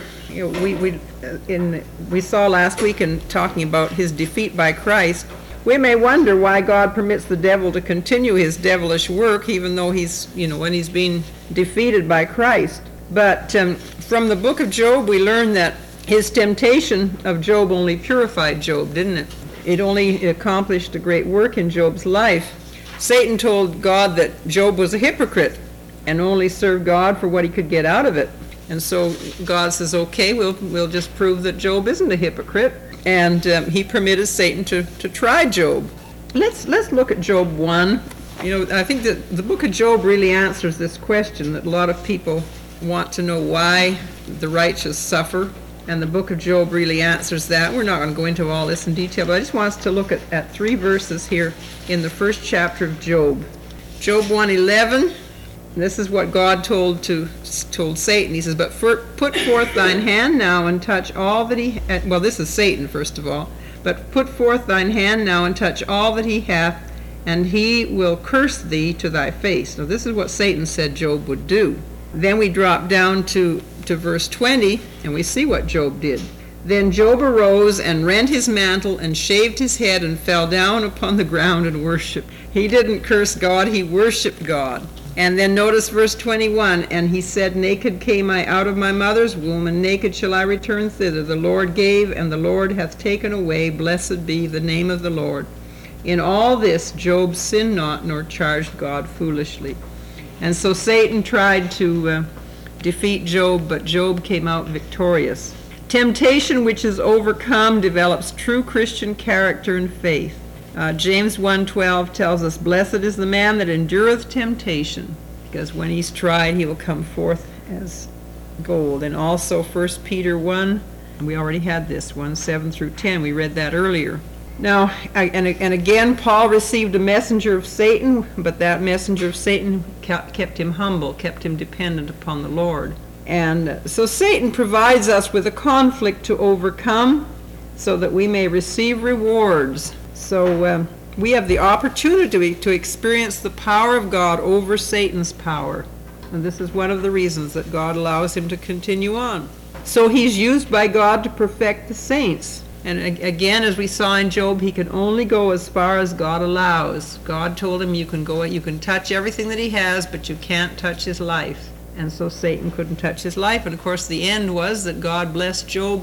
we saw last week in talking about his defeat by Christ, we may wonder why God permits the devil to continue his devilish work, even though when he's being defeated by Christ. But from the book of Job, we learn that his temptation of Job only purified Job, didn't it? It only accomplished a great work in Job's life. Satan told God that Job was a hypocrite and only served God for what he could get out of it. And so God says, okay, we'll just prove that Job isn't a hypocrite. And he permitted Satan to try Job. Let's look at Job 1. I think that the book of Job really answers this question that a lot of people want to know, why the righteous suffer. And the book of Job really answers that. We're not going to go into all this in detail, but I just want us to look at 3 verses here in the first chapter of Job. Job 1:11. This is what God told Satan. He says, "But put forth thine hand now and touch all that he..." Well, this is Satan, first of all. "But put forth thine hand now and touch all that he hath, and he will curse thee to thy face." Now, this is what Satan said Job would do. Then we drop down to verse 20, and we see what Job did. "Then Job arose and rent his mantle and shaved his head and fell down upon the ground and worshipped." He didn't curse God, he worshipped God. And then notice verse 21, "And he said, Naked came I out of my mother's womb, and naked shall I return thither. The Lord gave, and the Lord hath taken away. Blessed be the name of the Lord. In all this Job sinned not, nor charged God foolishly." And so Satan tried to defeat Job, but Job came out victorious. Temptation which is overcome develops true Christian character and faith. James 1:12 tells us, "Blessed is the man that endureth temptation, because when he's tried he will come forth as gold." And also 1 Peter 1, and we already had this one, 7 through 10, we read that earlier. Now, and again, Paul received a messenger of Satan, but that messenger of Satan kept him humble, kept him dependent upon the Lord. And so Satan provides us with a conflict to overcome so that we may receive rewards. So we have the opportunity to experience the power of God over Satan's power. And this is one of the reasons that God allows him to continue on. So he's used by God to perfect the saints. And again, as we saw in Job, he can only go as far as God allows. God told him, you can touch everything that he has, but you can't touch his life. And so Satan couldn't touch his life. And of course the end was that God blessed Job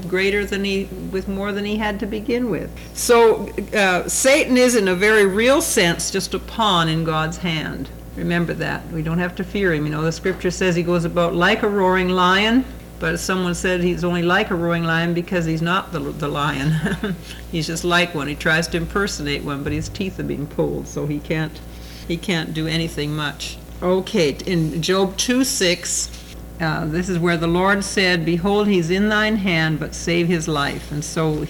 with more than he had to begin with. So Satan is, in a very real sense, just a pawn in God's hand. Remember that. We don't have to fear him. You know, the scripture says he goes about like a roaring lion, but as someone said, he's only like a roaring lion because he's not the lion. He's just like one. He tries to impersonate one, but his teeth are being pulled, so he can't do anything much. Okay, in Job 2:6, this is where the Lord said, "Behold, he's in thine hand, but save his life." And so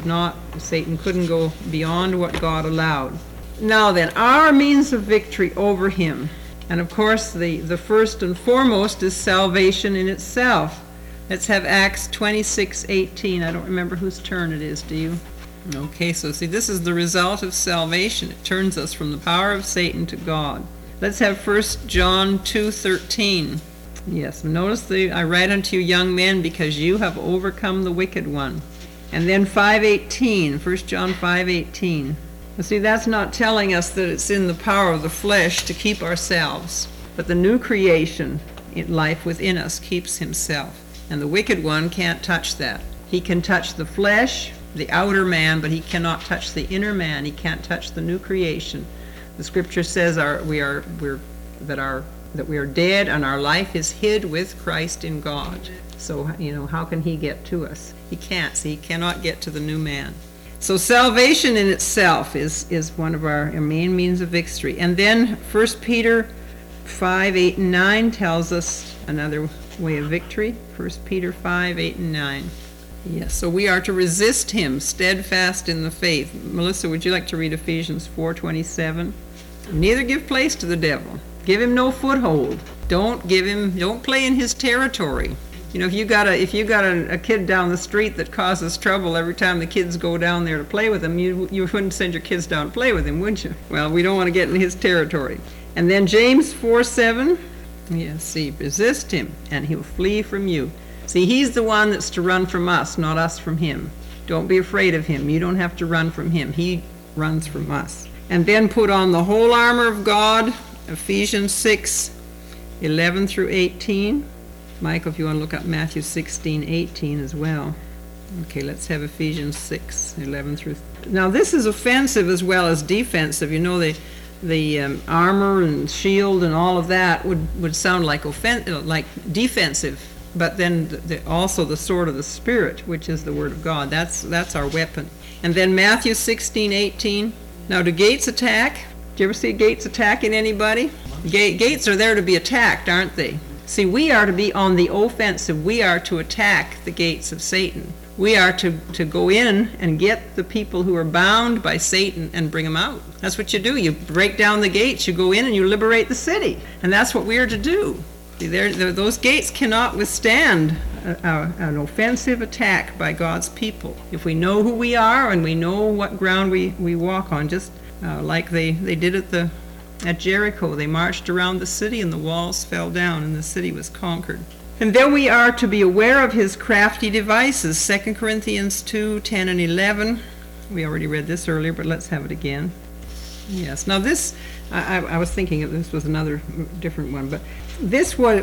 Satan couldn't go beyond what God allowed. Now then, our means of victory over him. And of course, the first and foremost is salvation in itself. Let's have Acts 26:18. I don't remember whose turn it is, do you? Okay, so see, this is the result of salvation. It turns us from the power of Satan to God. Let's have 1 John 2:13. Yes, notice I write unto you, young men, because you have overcome the wicked one. And then 5:18, 1 John 5:18. See, that's not telling us that it's in the power of the flesh to keep ourselves, but the new creation in life within us keeps himself. And the wicked one can't touch that. He can touch the flesh, the outer man, but he cannot touch the inner man. He can't touch the new creation. The scripture says that we are dead and our life is hid with Christ in God. So, how can he get to us? He can't. See, he cannot get to the new man. So salvation in itself is one of our main means of victory. And then 1 Peter 5:8 and 9 tells us another way of victory. 1 Peter 5:8 and 9. Yes, so we are to resist him, steadfast in the faith. Melissa, would you like to read Ephesians 4:27? Neither give place to the devil. Give him no foothold. Don't play in his territory. If you got a kid down the street that causes trouble every time the kids go down there to play with him, you wouldn't send your kids down to play with him, would you? Well, we don't want to get in his territory. And then James 4:7. Yes, see, resist him, and he'll flee from you. See, he's the one that's to run from us, not us from him. Don't be afraid of him. You don't have to run from him. He runs from us. And then put on the whole armor of God, Ephesians 6:11 through 18. Michael, if you want to look up Matthew 16:18 as well. Okay, let's have Ephesians 6:11 through. Now, this is offensive as well as defensive. The armor and shield and all of that would sound like defensive. But then also the sword of the Spirit, which is the Word of God. That's our weapon. And then Matthew 16:18. Now, do gates attack? Do you ever see gates attacking anybody? Gates are there to be attacked, aren't they? See, we are to be on the offensive. We are to attack the gates of Satan. We are to go in and get the people who are bound by Satan and bring them out. That's what you do. You break down the gates, you go in and you liberate the city. And that's what we are to do. See, those gates cannot withstand an offensive attack by God's people. If we know who we are and we know what ground we walk on, just like they did at Jericho. They marched around the city and the walls fell down and the city was conquered. And then we are to be aware of his crafty devices. 2 Corinthians 2:10 and 11. We already read this earlier, but let's have it again. Yes. Now this, I was thinking of this was another different one, but this was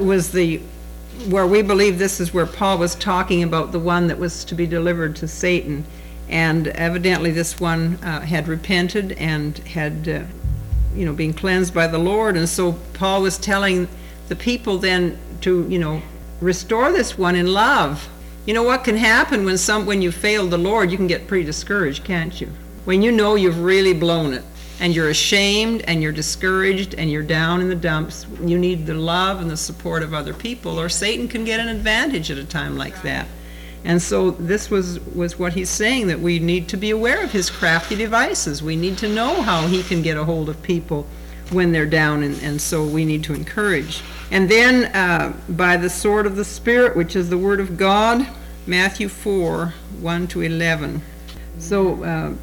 where we believe this is where Paul was talking about the one that was to be delivered to Satan. And evidently this one had repented and had, been cleansed by the Lord. And so Paul was telling the people then to, restore this one in love. You know what can happen when you fail the Lord? You can get pretty discouraged, can't you? When you know you've really blown it and you're ashamed and you're discouraged and you're down in the dumps, you need the love and the support of other people, or Satan can get an advantage at a time like that. And so this was what he's saying, that we need to be aware of his crafty devices. We need to know how he can get a hold of people when they're down, and so we need to encourage. And then by the sword of the Spirit, which is the Word of God, Matthew 4:1 to 11. So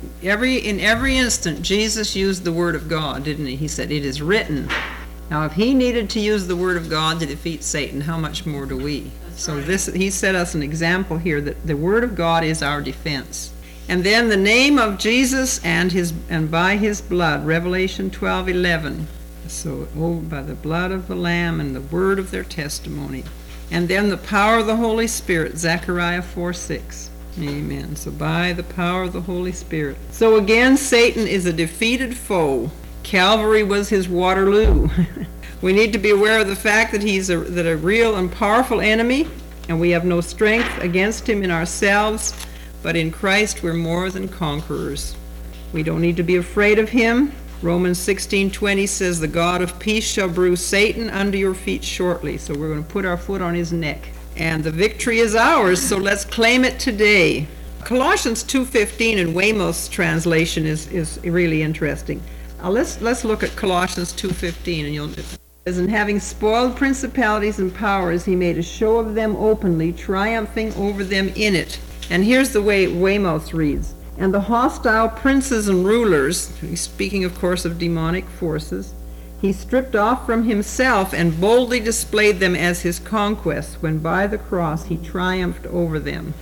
in every instant, Jesus used the Word of God, didn't he? He said, "It is written." Now, if he needed to use the Word of God to defeat Satan, how much more do we? So he set us an example here that the Word of God is our defense. And then the name of Jesus and by his blood, Revelation 12:11. So, by the blood of the Lamb and the word of their testimony. And then the power of the Holy Spirit, Zechariah 4:6. Amen. So by the power of the Holy Spirit. So again, Satan is a defeated foe. Calvary was his Waterloo. We need to be aware of the fact that he's a real and powerful enemy, and we have no strength against him in ourselves, but in Christ we're more than conquerors. We don't need to be afraid of him. Romans 16:20 says, "The God of peace shall bruise Satan under your feet shortly." So we're going to put our foot on his neck. And the victory is ours, so let's claim it today. Colossians 2:15 in Weymouth's translation is really interesting. Let's look at Colossians 2:15, and you'll... As in having spoiled principalities and powers, he made a show of them openly, triumphing over them in it. And here's the way Weymouth reads. And the hostile princes and rulers, he's speaking of course of demonic forces, he stripped off from himself and boldly displayed them as his conquests, when by the cross he triumphed over them.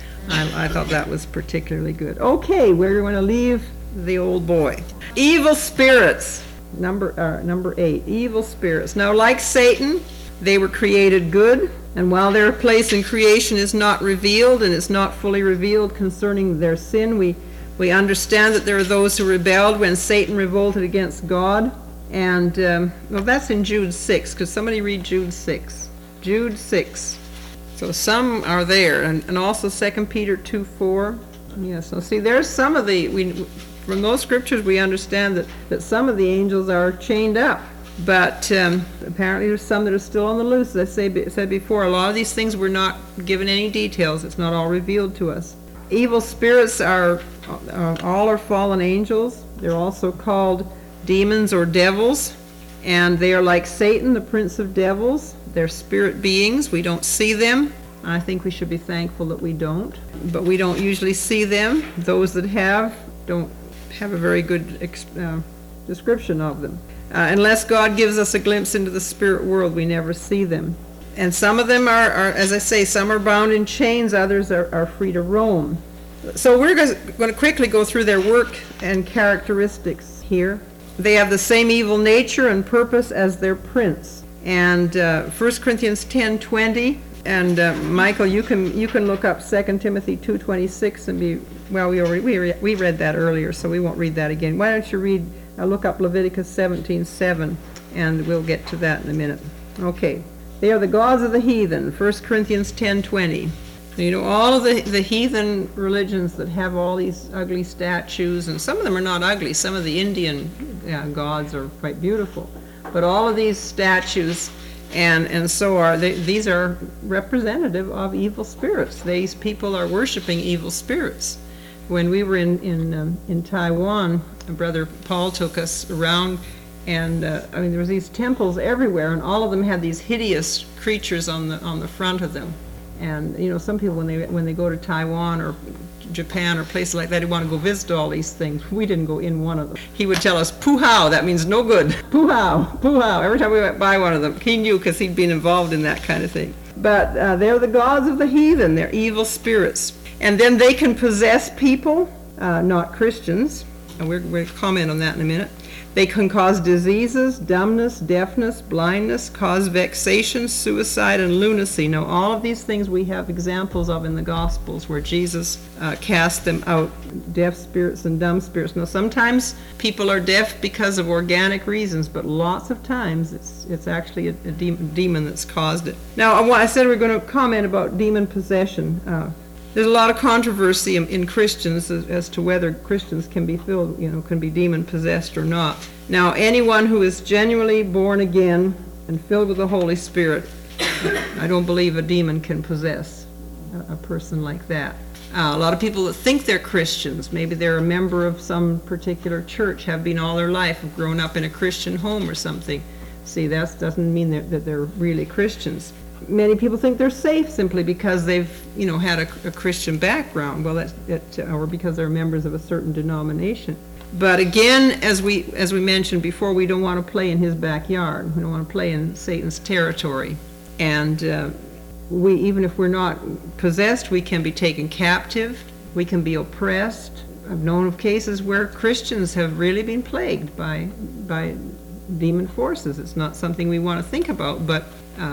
I thought that was particularly good. Okay, we're going to leave the old boy. Evil spirits. Number 8, evil spirits. Now, like Satan, they were created good, and while their place in creation is not revealed, and it's not fully revealed concerning their sin, we understand that there are those who rebelled when Satan revolted against God. And, that's in Jude 6. Could somebody read Jude 6? Jude 6. So some are there, and also 2 Peter 2:4. Yes, so see, there's some of from those scriptures we understand that some of the angels are chained up. But apparently there's some that are still on the loose. As I said before, a lot of these things we're not given any details. It's not all revealed to us. Evil spirits all are fallen angels. They're also called demons or devils. And they are like Satan, the prince of devils. They're spirit beings. We don't see them. I think we should be thankful that we don't. But we don't usually see them. Those that don't have a very good description of them. Unless God gives us a glimpse into the spirit world, we never see them. And some of them are, as I say, some are bound in chains, others are free to roam. So we're going to quickly go through their work and characteristics here. They have the same evil nature and purpose as their prince. And 1 Corinthians 10:20, and Michael, you can look up 2 Timothy 2:26 and we read that earlier, so we won't read that again. Why don't you look up Leviticus 17:7, and we'll get to that in a minute. Okay, they are the gods of the heathen, 1 Corinthians 10:20. All of the heathen religions that have all these ugly statues, and some of them are not ugly, some of the Indian gods are quite beautiful, but all of these statues And so are they. These are representative of evil spirits. These people are worshiping evil spirits. When we were in Taiwan, Brother Paul took us around, and I mean, there was these temples everywhere, and all of them had these hideous creatures on the front of them. And you know, some people when they go to Taiwan or Japan or places like that, they want to go visit all these things. We didn't go in one of them. He would tell us, "Pu-hao," that means no good. "Pu-hao, pu-hao." Every time we went by one of them, he knew because he'd been involved in that kind of thing. But they're the gods of the heathen. They're evil spirits. And then they can possess people, not Christians. And we're going to comment on that in a minute. They can cause diseases, dumbness, deafness, blindness, cause vexation, suicide, and lunacy. Now, all of these things we have examples of in the Gospels where Jesus cast them out, deaf spirits and dumb spirits. Now, sometimes people are deaf because of organic reasons, but lots of times it's actually a demon that's caused it. Now, I said we're going to comment about demon possession. There's a lot of controversy in Christians as to whether Christians can be filled, can be demon possessed or not. Now, anyone who is genuinely born again and filled with the Holy Spirit, I don't believe a demon can possess a person like that. A lot of people that think they're Christians, maybe they're a member of some particular church, have been all their life, have grown up in a Christian home or something. See, that doesn't mean that they're really Christians. Many people think they're safe simply because they've, had a Christian background, or because they're members of a certain denomination. But again, as we mentioned before, we don't want to play in his backyard. We don't want to play in Satan's territory. And even if we're not possessed, we can be taken captive. We can be oppressed. I've known of cases where Christians have really been plagued by demon forces. It's not something we want to think about, but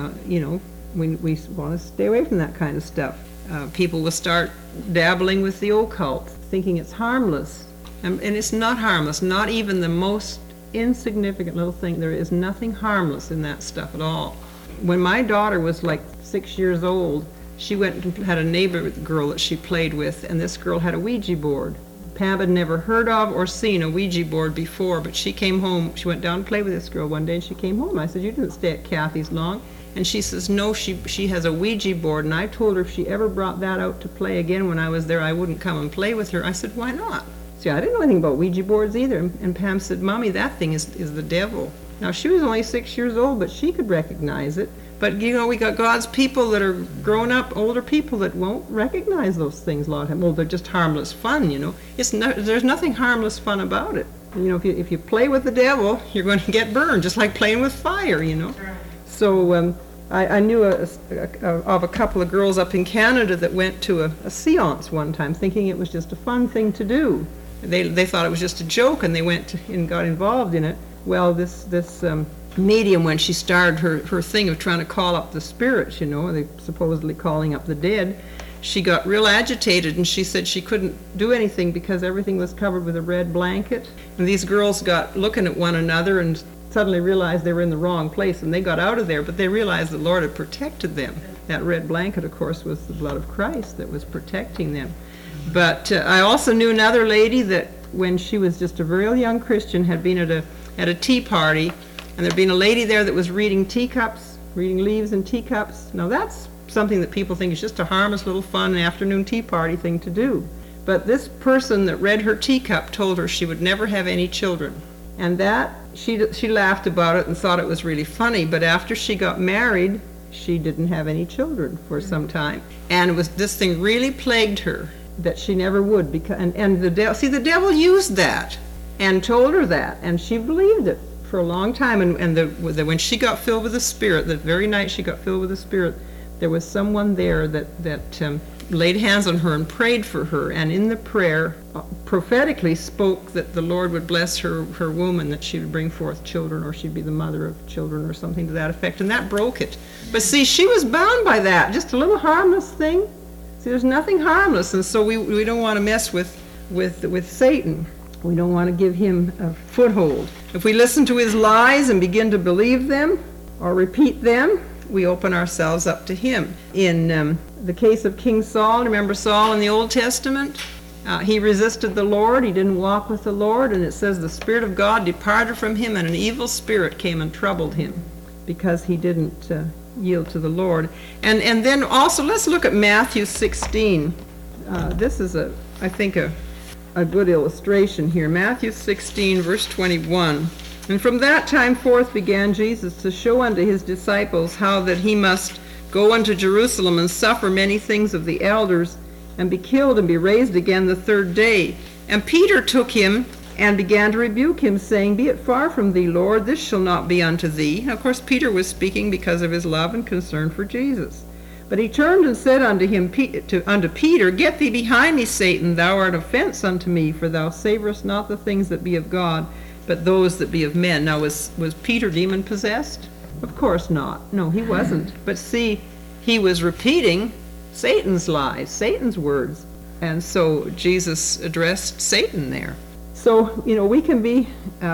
we want to stay away from that kind of stuff. People will start dabbling with the occult, thinking it's harmless. And it's not harmless, not even the most insignificant little thing. There is nothing harmless in that stuff at all. When my daughter was like 6 years old, she went and had a neighbor girl that she played with, and this girl had a Ouija board. Pam had never heard of or seen a Ouija board before, but she came home. She went down to play with this girl one day, and she came home. I said, "You didn't stay at Kathy's long." And she says, "No, she has a Ouija board, and I told her if she ever brought that out to play again when I was there, I wouldn't come and play with her." I said, "Why not?" See, I didn't know anything about Ouija boards either. And Pam said, "Mommy, that thing is the devil." Now, she was only 6 years old, but she could recognize it. But, we got God's people that are grown up, older people that won't recognize those things a lot of time. Well, they're just harmless fun, there's nothing harmless fun about it. If you play with the devil, you're going to get burned, just like playing with fire, So I knew of a couple of girls up in Canada that went to a seance one time, thinking it was just a fun thing to do. They thought it was just a joke, and they went and got involved in it. Well, this medium, when she started her thing of trying to call up the spirits, they supposedly calling up the dead, she got real agitated, and she said she couldn't do anything because everything was covered with a red blanket. And these girls got looking at one another and suddenly realized they were in the wrong place, and they got out of there, but they realized the Lord had protected them. That red blanket, of course, was the blood of Christ that was protecting them. But I also knew another lady that when she was just a very young Christian had been at a tea party, and there'd been a lady there that was reading leaves in teacups. Now that's something that people think is just a harmless little fun afternoon tea party thing to do. But this person that read her teacup told her she would never have any children. And that, she laughed about it and thought it was really funny, but after she got married, she didn't have any children for some time. And this thing really plagued her, that she never would, and the devil used that and told her that, and she believed it for a long time. And when she got filled with the Spirit, the very night she got filled with the Spirit, there was someone there that laid hands on her and prayed for her, and in the prayer prophetically spoke that the Lord would bless her womb and that she would bring forth children, or she'd be the mother of children or something to that effect, and that broke it. But see, she was bound by that, just a little harmless thing. See, there's nothing harmless, and so we don't want to mess with Satan. We don't want to give him a foothold. If we listen to his lies and begin to believe them or repeat them, we open ourselves up to him. In the case of King Saul, remember Saul in the Old Testament? He resisted the Lord, he didn't walk with the Lord, and it says the Spirit of God departed from him, and an evil spirit came and troubled him. because he didn't yield to the Lord. And then also, let's look at Matthew 16. This is, I think, a good illustration here. Matthew 16, verse 21. And from that time forth began Jesus to show unto his disciples how that he must go unto Jerusalem and suffer many things of the elders, and be killed and be raised again the third day. And Peter took him and began to rebuke him, saying, Be it far from thee, Lord, this shall not be unto thee. Now, of course, Peter was speaking because of his love and concern for Jesus. But he turned and said unto Peter, Get thee behind me, Satan, thou art offense unto me, for thou savorest not the things that be of God, but those that be of men. Now, was Peter demon-possessed? Of course not. No, he wasn't. But see, he was repeating Satan's lies, Satan's words. And so Jesus addressed Satan there. So, we can be,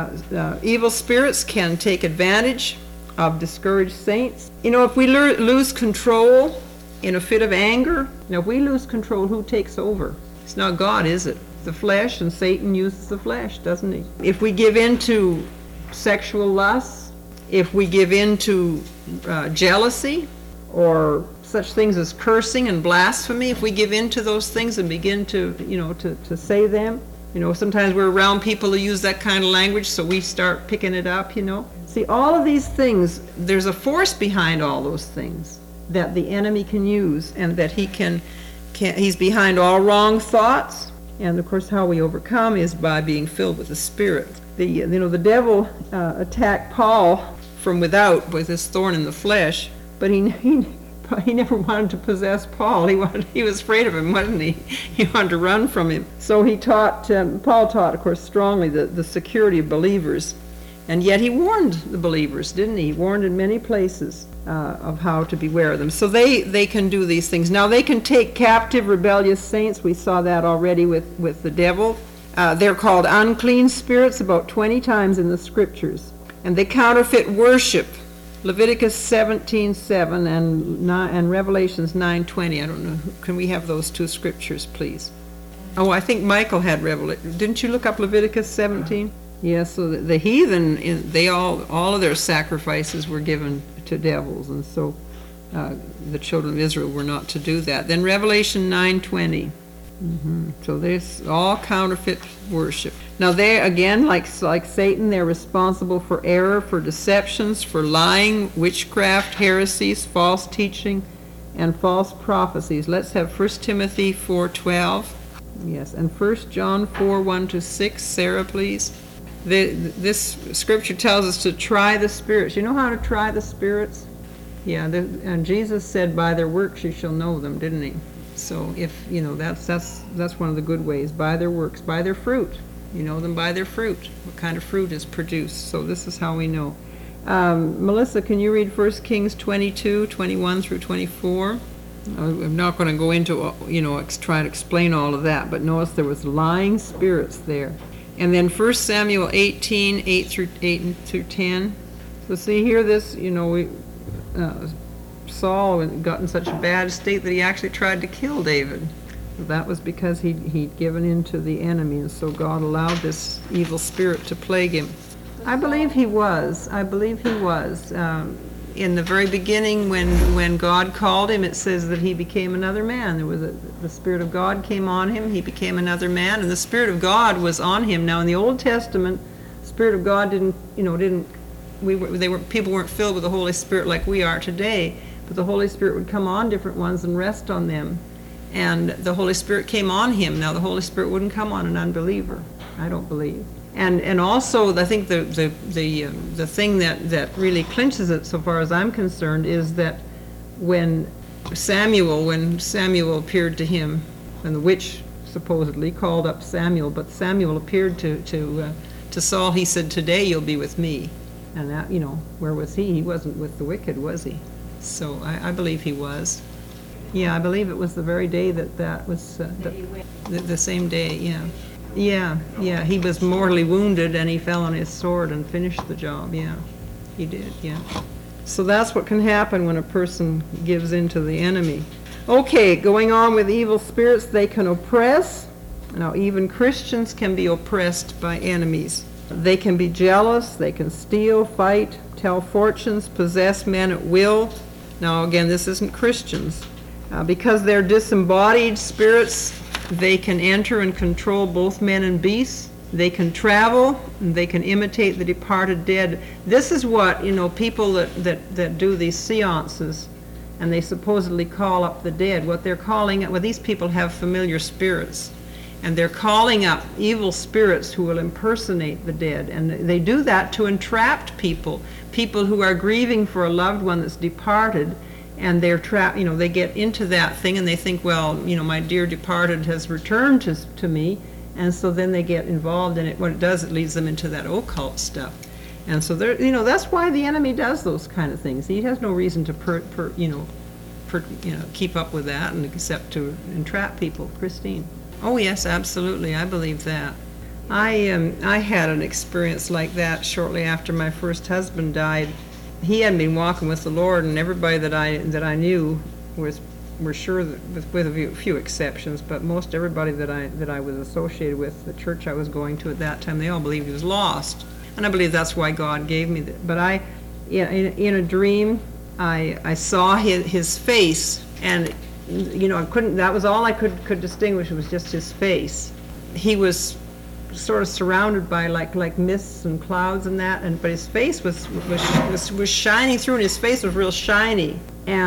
evil spirits can take advantage of discouraged saints. If we lose control in a fit of anger, if we lose control, who takes over? It's not God, is it? The flesh, and Satan uses the flesh, doesn't he? If we give in to sexual lust, if we give in to jealousy, or such things as cursing and blasphemy, if we give in to those things and begin to, to say them, sometimes we're around people who use that kind of language, so we start picking it up, See, all of these things, there's a force behind all those things that the enemy can use, and that he's behind all wrong thoughts. And of course, how we overcome is by being filled with the Spirit. The devil attacked Paul from without with his thorn in the flesh, but he never wanted to possess Paul. He was afraid of him, wasn't he? He wanted to run from him. So Paul taught, of course, strongly the security of believers. And yet he warned the believers, didn't he? He warned in many places of how to beware of them. So they can do these things. Now, they can take captive rebellious saints. We saw that already with the devil. They're called unclean spirits about 20 times in the Scriptures. And they counterfeit worship. Leviticus 17:7 and Revelations 9:20. I don't know. Can we have those two scriptures, please? Oh, I think Michael had Revelation. Didn't you look up Leviticus 17? Yes, so the heathen, they all of their sacrifices were given to devils, and so the children of Israel were not to do that. Then Revelation 9:20. So there's all counterfeit worship. Now they, again, like Satan, they're responsible for error, for deceptions, for lying, witchcraft, heresies, false teaching, and false prophecies. Let's have 1 Timothy 4:12. Yes, and 1 John 4:1-6. Sarah, please. This scripture tells us to try the spirits. You know how to try the spirits? Yeah, and Jesus said, by their works you shall know them, didn't he? So if, that's one of the good ways, by their works, by their fruit. You know them by their fruit, what kind of fruit is produced. So this is how we know. Melissa, can you read 1 Kings 22:21-24? I'm not going to go into, try to explain all of that, but notice there was lying spirits there. And then 1 Samuel 18:8-10. So see here, this, Saul got in such a bad state that he actually tried to kill David. That was because he'd given in to the enemy, and so God allowed this evil spirit to plague him. I believe he was. In the very beginning, when God called him, it says that he became another man. The Spirit of God came on him. He became another man, and the Spirit of God was on him. Now, in the Old Testament, the Spirit of God people weren't filled with the Holy Spirit like we are today, but the Holy Spirit would come on different ones and rest on them. And the Holy Spirit came on him. Now, the Holy Spirit wouldn't come on an unbeliever, I don't believe. And also, I think the thing that really clinches it, so far as I'm concerned, is that when Samuel appeared to him, and the witch supposedly called up Samuel, but Samuel appeared to Saul, he said, "Today you'll be with me." And that, where was he? He wasn't with the wicked, was he? So I believe he was. Yeah, I believe it was the very day that was the same day. Yeah. He was mortally wounded, and he fell on his sword and finished the job. Yeah, he did. Yeah. So that's what can happen when a person gives in to the enemy. Okay, going on with evil spirits, they can oppress. Now, even Christians can be oppressed by enemies. They can be jealous, they can steal, fight, tell fortunes, possess men at will. Now again, this isn't Christians. Because they're disembodied spirits, they can enter and control both men and beasts. They can travel, and they can imitate the departed dead. This is what, people that do these seances, and they supposedly call up the dead. What they're calling it, well, these people have familiar spirits, and they're calling up evil spirits who will impersonate the dead. And they do that to entrap people who are grieving for a loved one that's departed, and they're trapped, they get into that thing, and they think, well, my dear departed has returned to me. And so then they get involved in it. What it does, it leads them into that occult stuff. And so that's why the enemy does those kind of things. He has no reason to keep up with that, and except to entrap people. Christine. Oh yes, absolutely. I believe that. I had an experience like that shortly after my first husband died. He hadn't been walking with the Lord, and everybody that I knew were sure that, with a few exceptions, but most everybody that I was associated with, the church I was going to at that time, they all believed he was lost. And I believe that's why God gave me that. But in a dream, I saw his face, and I couldn't. That was all I could distinguish. It was just his face. He was sort of surrounded by like mists and clouds and that, but his face was shining through, and his face was real shiny.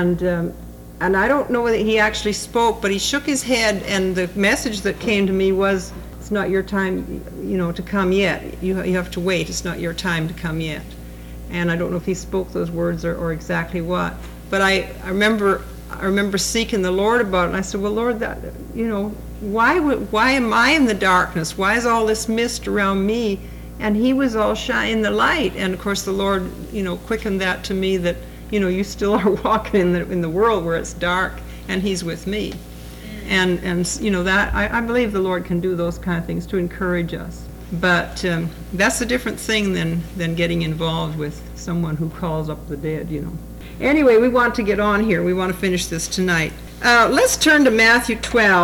And I don't know whether he actually spoke, but he shook his head, and the message that came to me was, it's not your time, to come yet. You have to wait. It's not your time to come yet. And I don't know if he spoke those words or exactly what. But I remember seeking the Lord about it, and I said, well, Lord, why am I in the darkness? Why is all this mist around me? And he was all shine in the light. And of course the Lord, quickened that to me, that you still are walking in the world where it's dark, and he's with me. And that I believe the Lord can do those kind of things to encourage us. But that's a different thing than getting involved with someone who calls up the dead, Anyway, we want to get on here. We want to finish this tonight. Let's turn to Matthew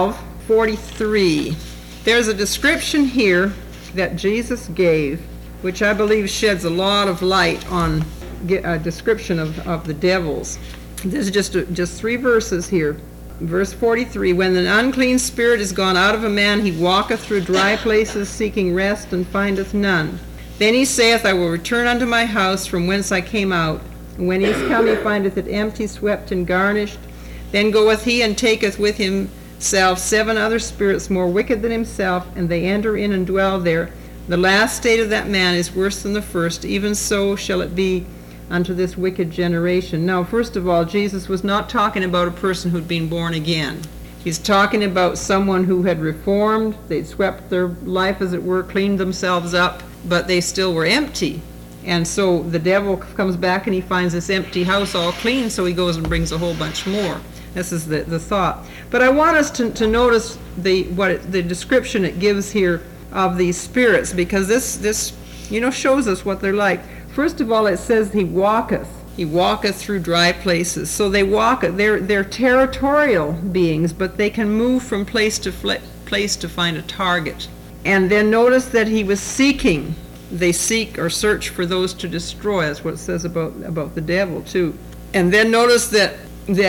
12:43. There's a description here that Jesus gave, which I believe sheds a lot of light on a description of the devils. There's just 3 verses here. Verse 43, when an unclean spirit is gone out of a man, he walketh through dry places, seeking rest, and findeth none. Then he saith, I will return unto my house from whence I came out. And when he is come, he findeth it empty, swept, and garnished. Then goeth he and taketh with himself 7 other spirits more wicked than himself, and they enter in and dwell there. The last state of that man is worse than the first. Even so shall it be unto this wicked generation. Now, first of all, Jesus was not talking about a person who'd been born again. He's talking about someone who had reformed. They'd swept their life, as it were, cleaned themselves up, but they still were empty. And so the devil comes back and he finds this empty house all clean, so he goes and brings a whole bunch more. This is the thought. But I want us to notice the description it gives here of these spirits, because this shows us what they're like. First of all, it says he walketh through dry places. So they walk, they're territorial beings, but they can move from place to place to find a target. And then notice that he was seeking. They seek or search for those to destroy. That's what it says about the devil too. And then notice that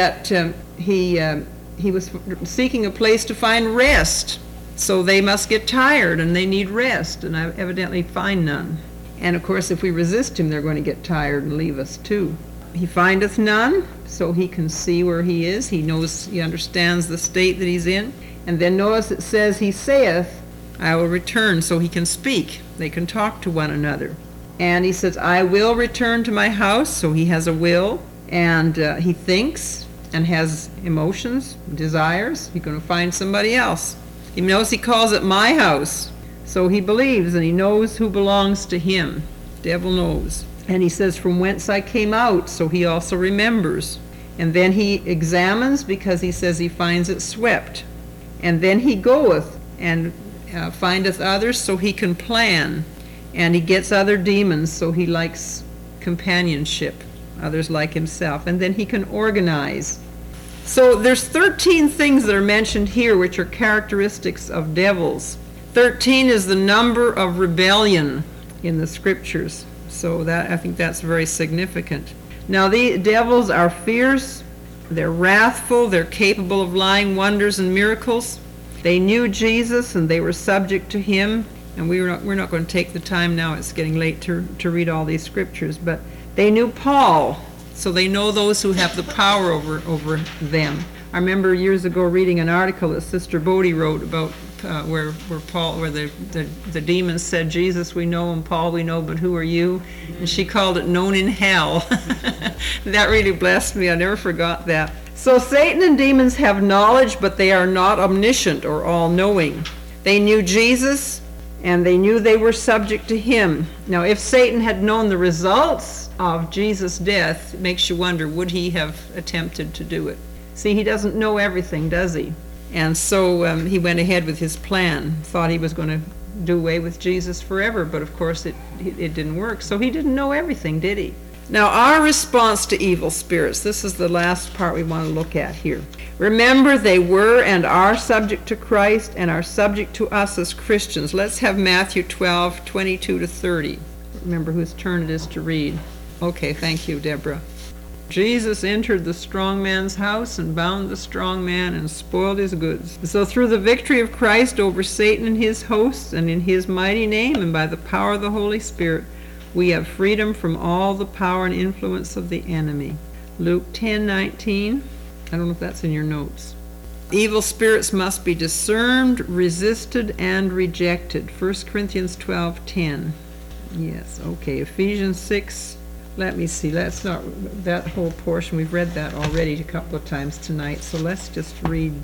he was seeking a place to find rest. So they must get tired and they need rest, and I evidently find none. And of course, if we resist him, they're going to get tired and leave us too. He findeth none, so he can see where he is. He knows, he understands the state that he's in. And then notice it says, he saith, I will return, so he can speak. They can talk to one another. And he says, I will return to my house, so he has a will. And he thinks and has emotions, desires. He's going to find somebody else. He knows he calls it my house. So he believes, and he knows who belongs to him. Devil knows. And he says, from whence I came out, so he also remembers. And then he examines, because he says he finds it swept. And then he goeth and findeth others, so he can plan. And he gets other demons, so he likes companionship. Others like himself. And then he can organize. So there's 13 things that are mentioned here, which are characteristics of devils. 13 is the number of rebellion, in the scriptures. So that, I think that's very significant. Now, the devils are fierce, they're wrathful, they're capable of lying wonders and miracles. They knew Jesus and they were subject to him. And we're not going to take the time now, it's getting late to read all these scriptures, but they knew Paul, so they know those who have the power over them. I remember years ago reading an article that Sister Bodie wrote about where the demons said, Jesus we know and Paul we know, but who are you? And she called it known in hell. That really blessed me. I never forgot that. So Satan and demons have knowledge, but they are not omniscient or all-knowing. They knew Jesus, and they knew they were subject to him. Now, if Satan had known the results of Jesus' death, it makes you wonder, would he have attempted to do it? See, he doesn't know everything, does he? And so he went ahead with his plan, thought he was going to do away with Jesus forever, but of course it didn't work. So he didn't know everything, did he? Now, our response to evil spirits, this is the last part we want to look at here. Remember, they were and are subject to Christ and are subject to us as Christians. Let's have Matthew 12:22-30. Remember whose turn it is to read. Okay, thank you, Deborah. Jesus entered the strong man's house and bound the strong man and spoiled his goods. So through the victory of Christ over Satan and his hosts, and in his mighty name and by the power of the Holy Spirit, we have freedom from all the power and influence of the enemy. Luke 10:19. I don't know if that's in your notes. Evil spirits must be discerned, resisted, and rejected. 1 Corinthians 12:10. Yes, okay. Ephesians 6. Let me see. That's not that whole portion. We've read that already a couple of times tonight. So let's just read.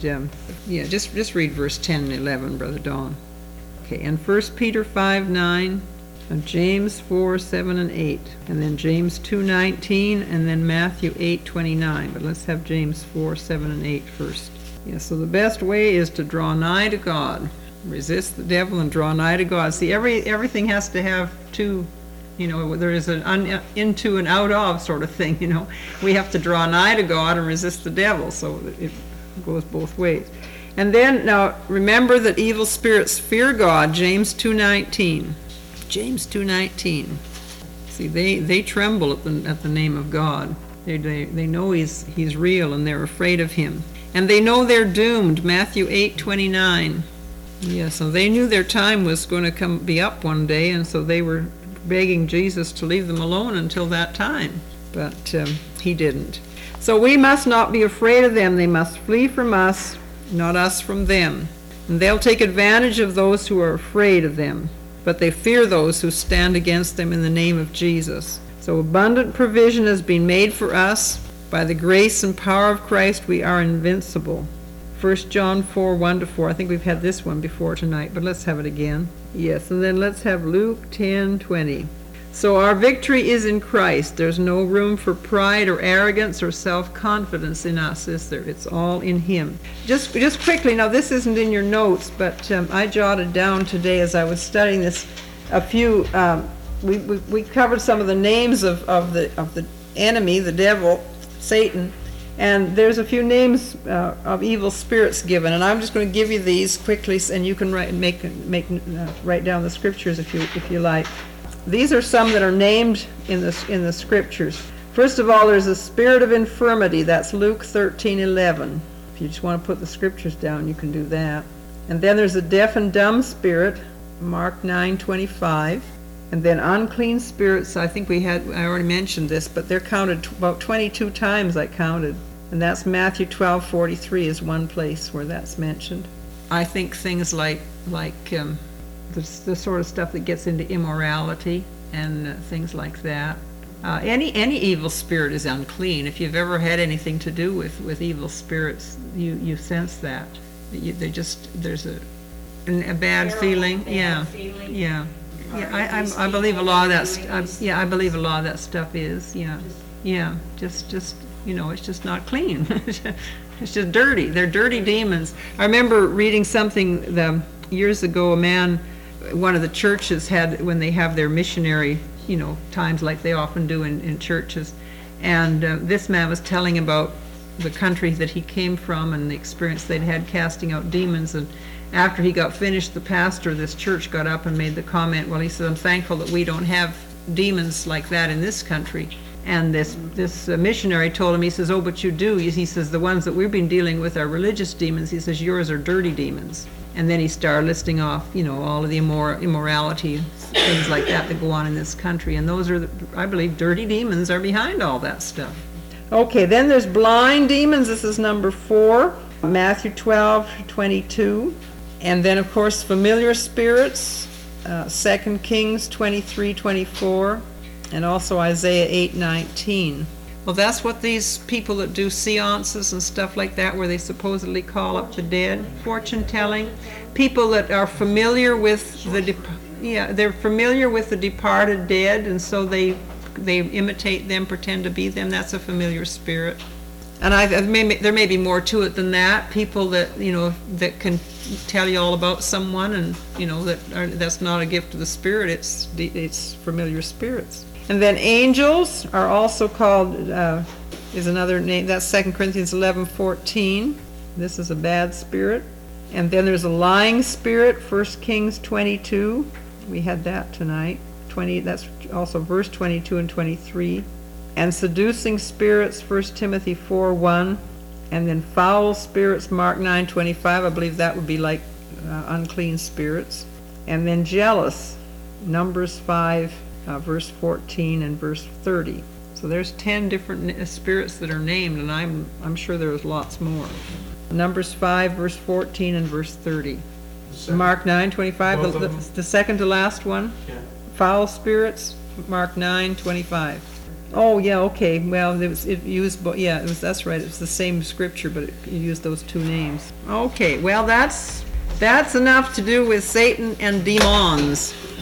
Just read verse 10 and 11, Brother Don. Okay. And 1 Peter 5:9. And James 4:7 and 8, and then James 2:19, and then Matthew 8:29. But let's have James 4:7 and 8 first. Yeah, so the best way is to draw nigh to God. Resist the devil and draw nigh to God. See, everything has to have two, there is an into and out of sort of thing, We have to draw nigh to God and resist the devil, so it goes both ways. And then, now, remember that evil spirits fear God, James 2:19. James 2:19. See, they tremble at the name of God. They know he's real and they're afraid of him. And they know they're doomed, Matthew 8:29. Yeah, so they knew their time was going to be up one day, and so they were begging Jesus to leave them alone until that time. But he didn't. So we must not be afraid of them. They must flee from us, not us from them. And they'll take advantage of those who are afraid of them, but they fear those who stand against them in the name of Jesus. So abundant provision has been made for us. By the grace and power of Christ, we are invincible. 1 John 4:1-4. I think we've had this one before tonight, but let's have it again. Yes, and then let's have Luke 10:20. So our victory is in Christ. There's no room for pride or arrogance or self-confidence in us, is there? It's all in him. Just quickly, now this isn't in your notes, but I jotted down today as I was studying this a few, we covered some of the names of the enemy, the devil, Satan, and there's a few names of evil spirits given, and I'm just going to give you these quickly, and you can write down the scriptures if you like. These are some that are named in the scriptures. First of all, there's a spirit of infirmity. That's Luke 13:11. If you just want to put the scriptures down, you can do that. And then there's a deaf and dumb spirit, Mark 9:25. And then unclean spirits, I already mentioned this, but they're counted about 22 times I counted. And that's Matthew 12:43 is one place where that's mentioned. I think things like the sort of stuff that gets into immorality and things like that. Any evil spirit is unclean. If you've ever had anything to do with evil spirits, you sense that. There's a bad feeling. Yeah. I believe a lot of that. I believe a lot of that stuff is. Just it's just not clean. It's just dirty. They're dirty demons. I remember reading something years ago. One of the churches had, when they have their missionary, times like they often do in churches, and this man was telling about the country that he came from and the experience they'd had casting out demons. And after he got finished, the pastor of this church got up and made the comment, well, he said, I'm thankful that we don't have demons like that in this country. And this missionary told him, he says, oh, but you do. He says, the ones that we've been dealing with are religious demons. He says, yours are dirty demons. And then he started listing off, all of the immorality, things like that go on in this country. And those are, I believe, dirty demons are behind all that stuff. Okay, then there's blind demons. This is number 4, Matthew 12:22. And then, of course, familiar spirits, 2 Kings 23:24. And also Isaiah 8:19. Well, that's what these people that do seances and stuff like that, where they supposedly call up the dead, fortune telling, people that are familiar with they're familiar with the departed dead, and so they imitate them, pretend to be them. That's a familiar spirit. And there may be more to it than that. People that that can tell you all about someone, and that's not a gift of the spirit. It's familiar spirits. And then angels are also called, is another name, that's 2 Corinthians 11:14. This is a bad spirit. And then there's a lying spirit, 1 Kings 22. We had that tonight. That's also verse 22 and 23. And seducing spirits, 1 Timothy 4:1. And then foul spirits, Mark 9:25. I believe that would be like unclean spirits. And then jealous, Numbers 5. Verse 14 and verse 30. So there's 10 different spirits that are named, and I'm sure there's lots more. Numbers 5, verse 14 and verse 30. Mark 9:25, the second to last one. Yeah. Foul spirits, Mark 9:25. Oh yeah, okay. Well, that's right. It was the same scripture, but it used those two names. Okay, well that's enough to do with Satan and demons.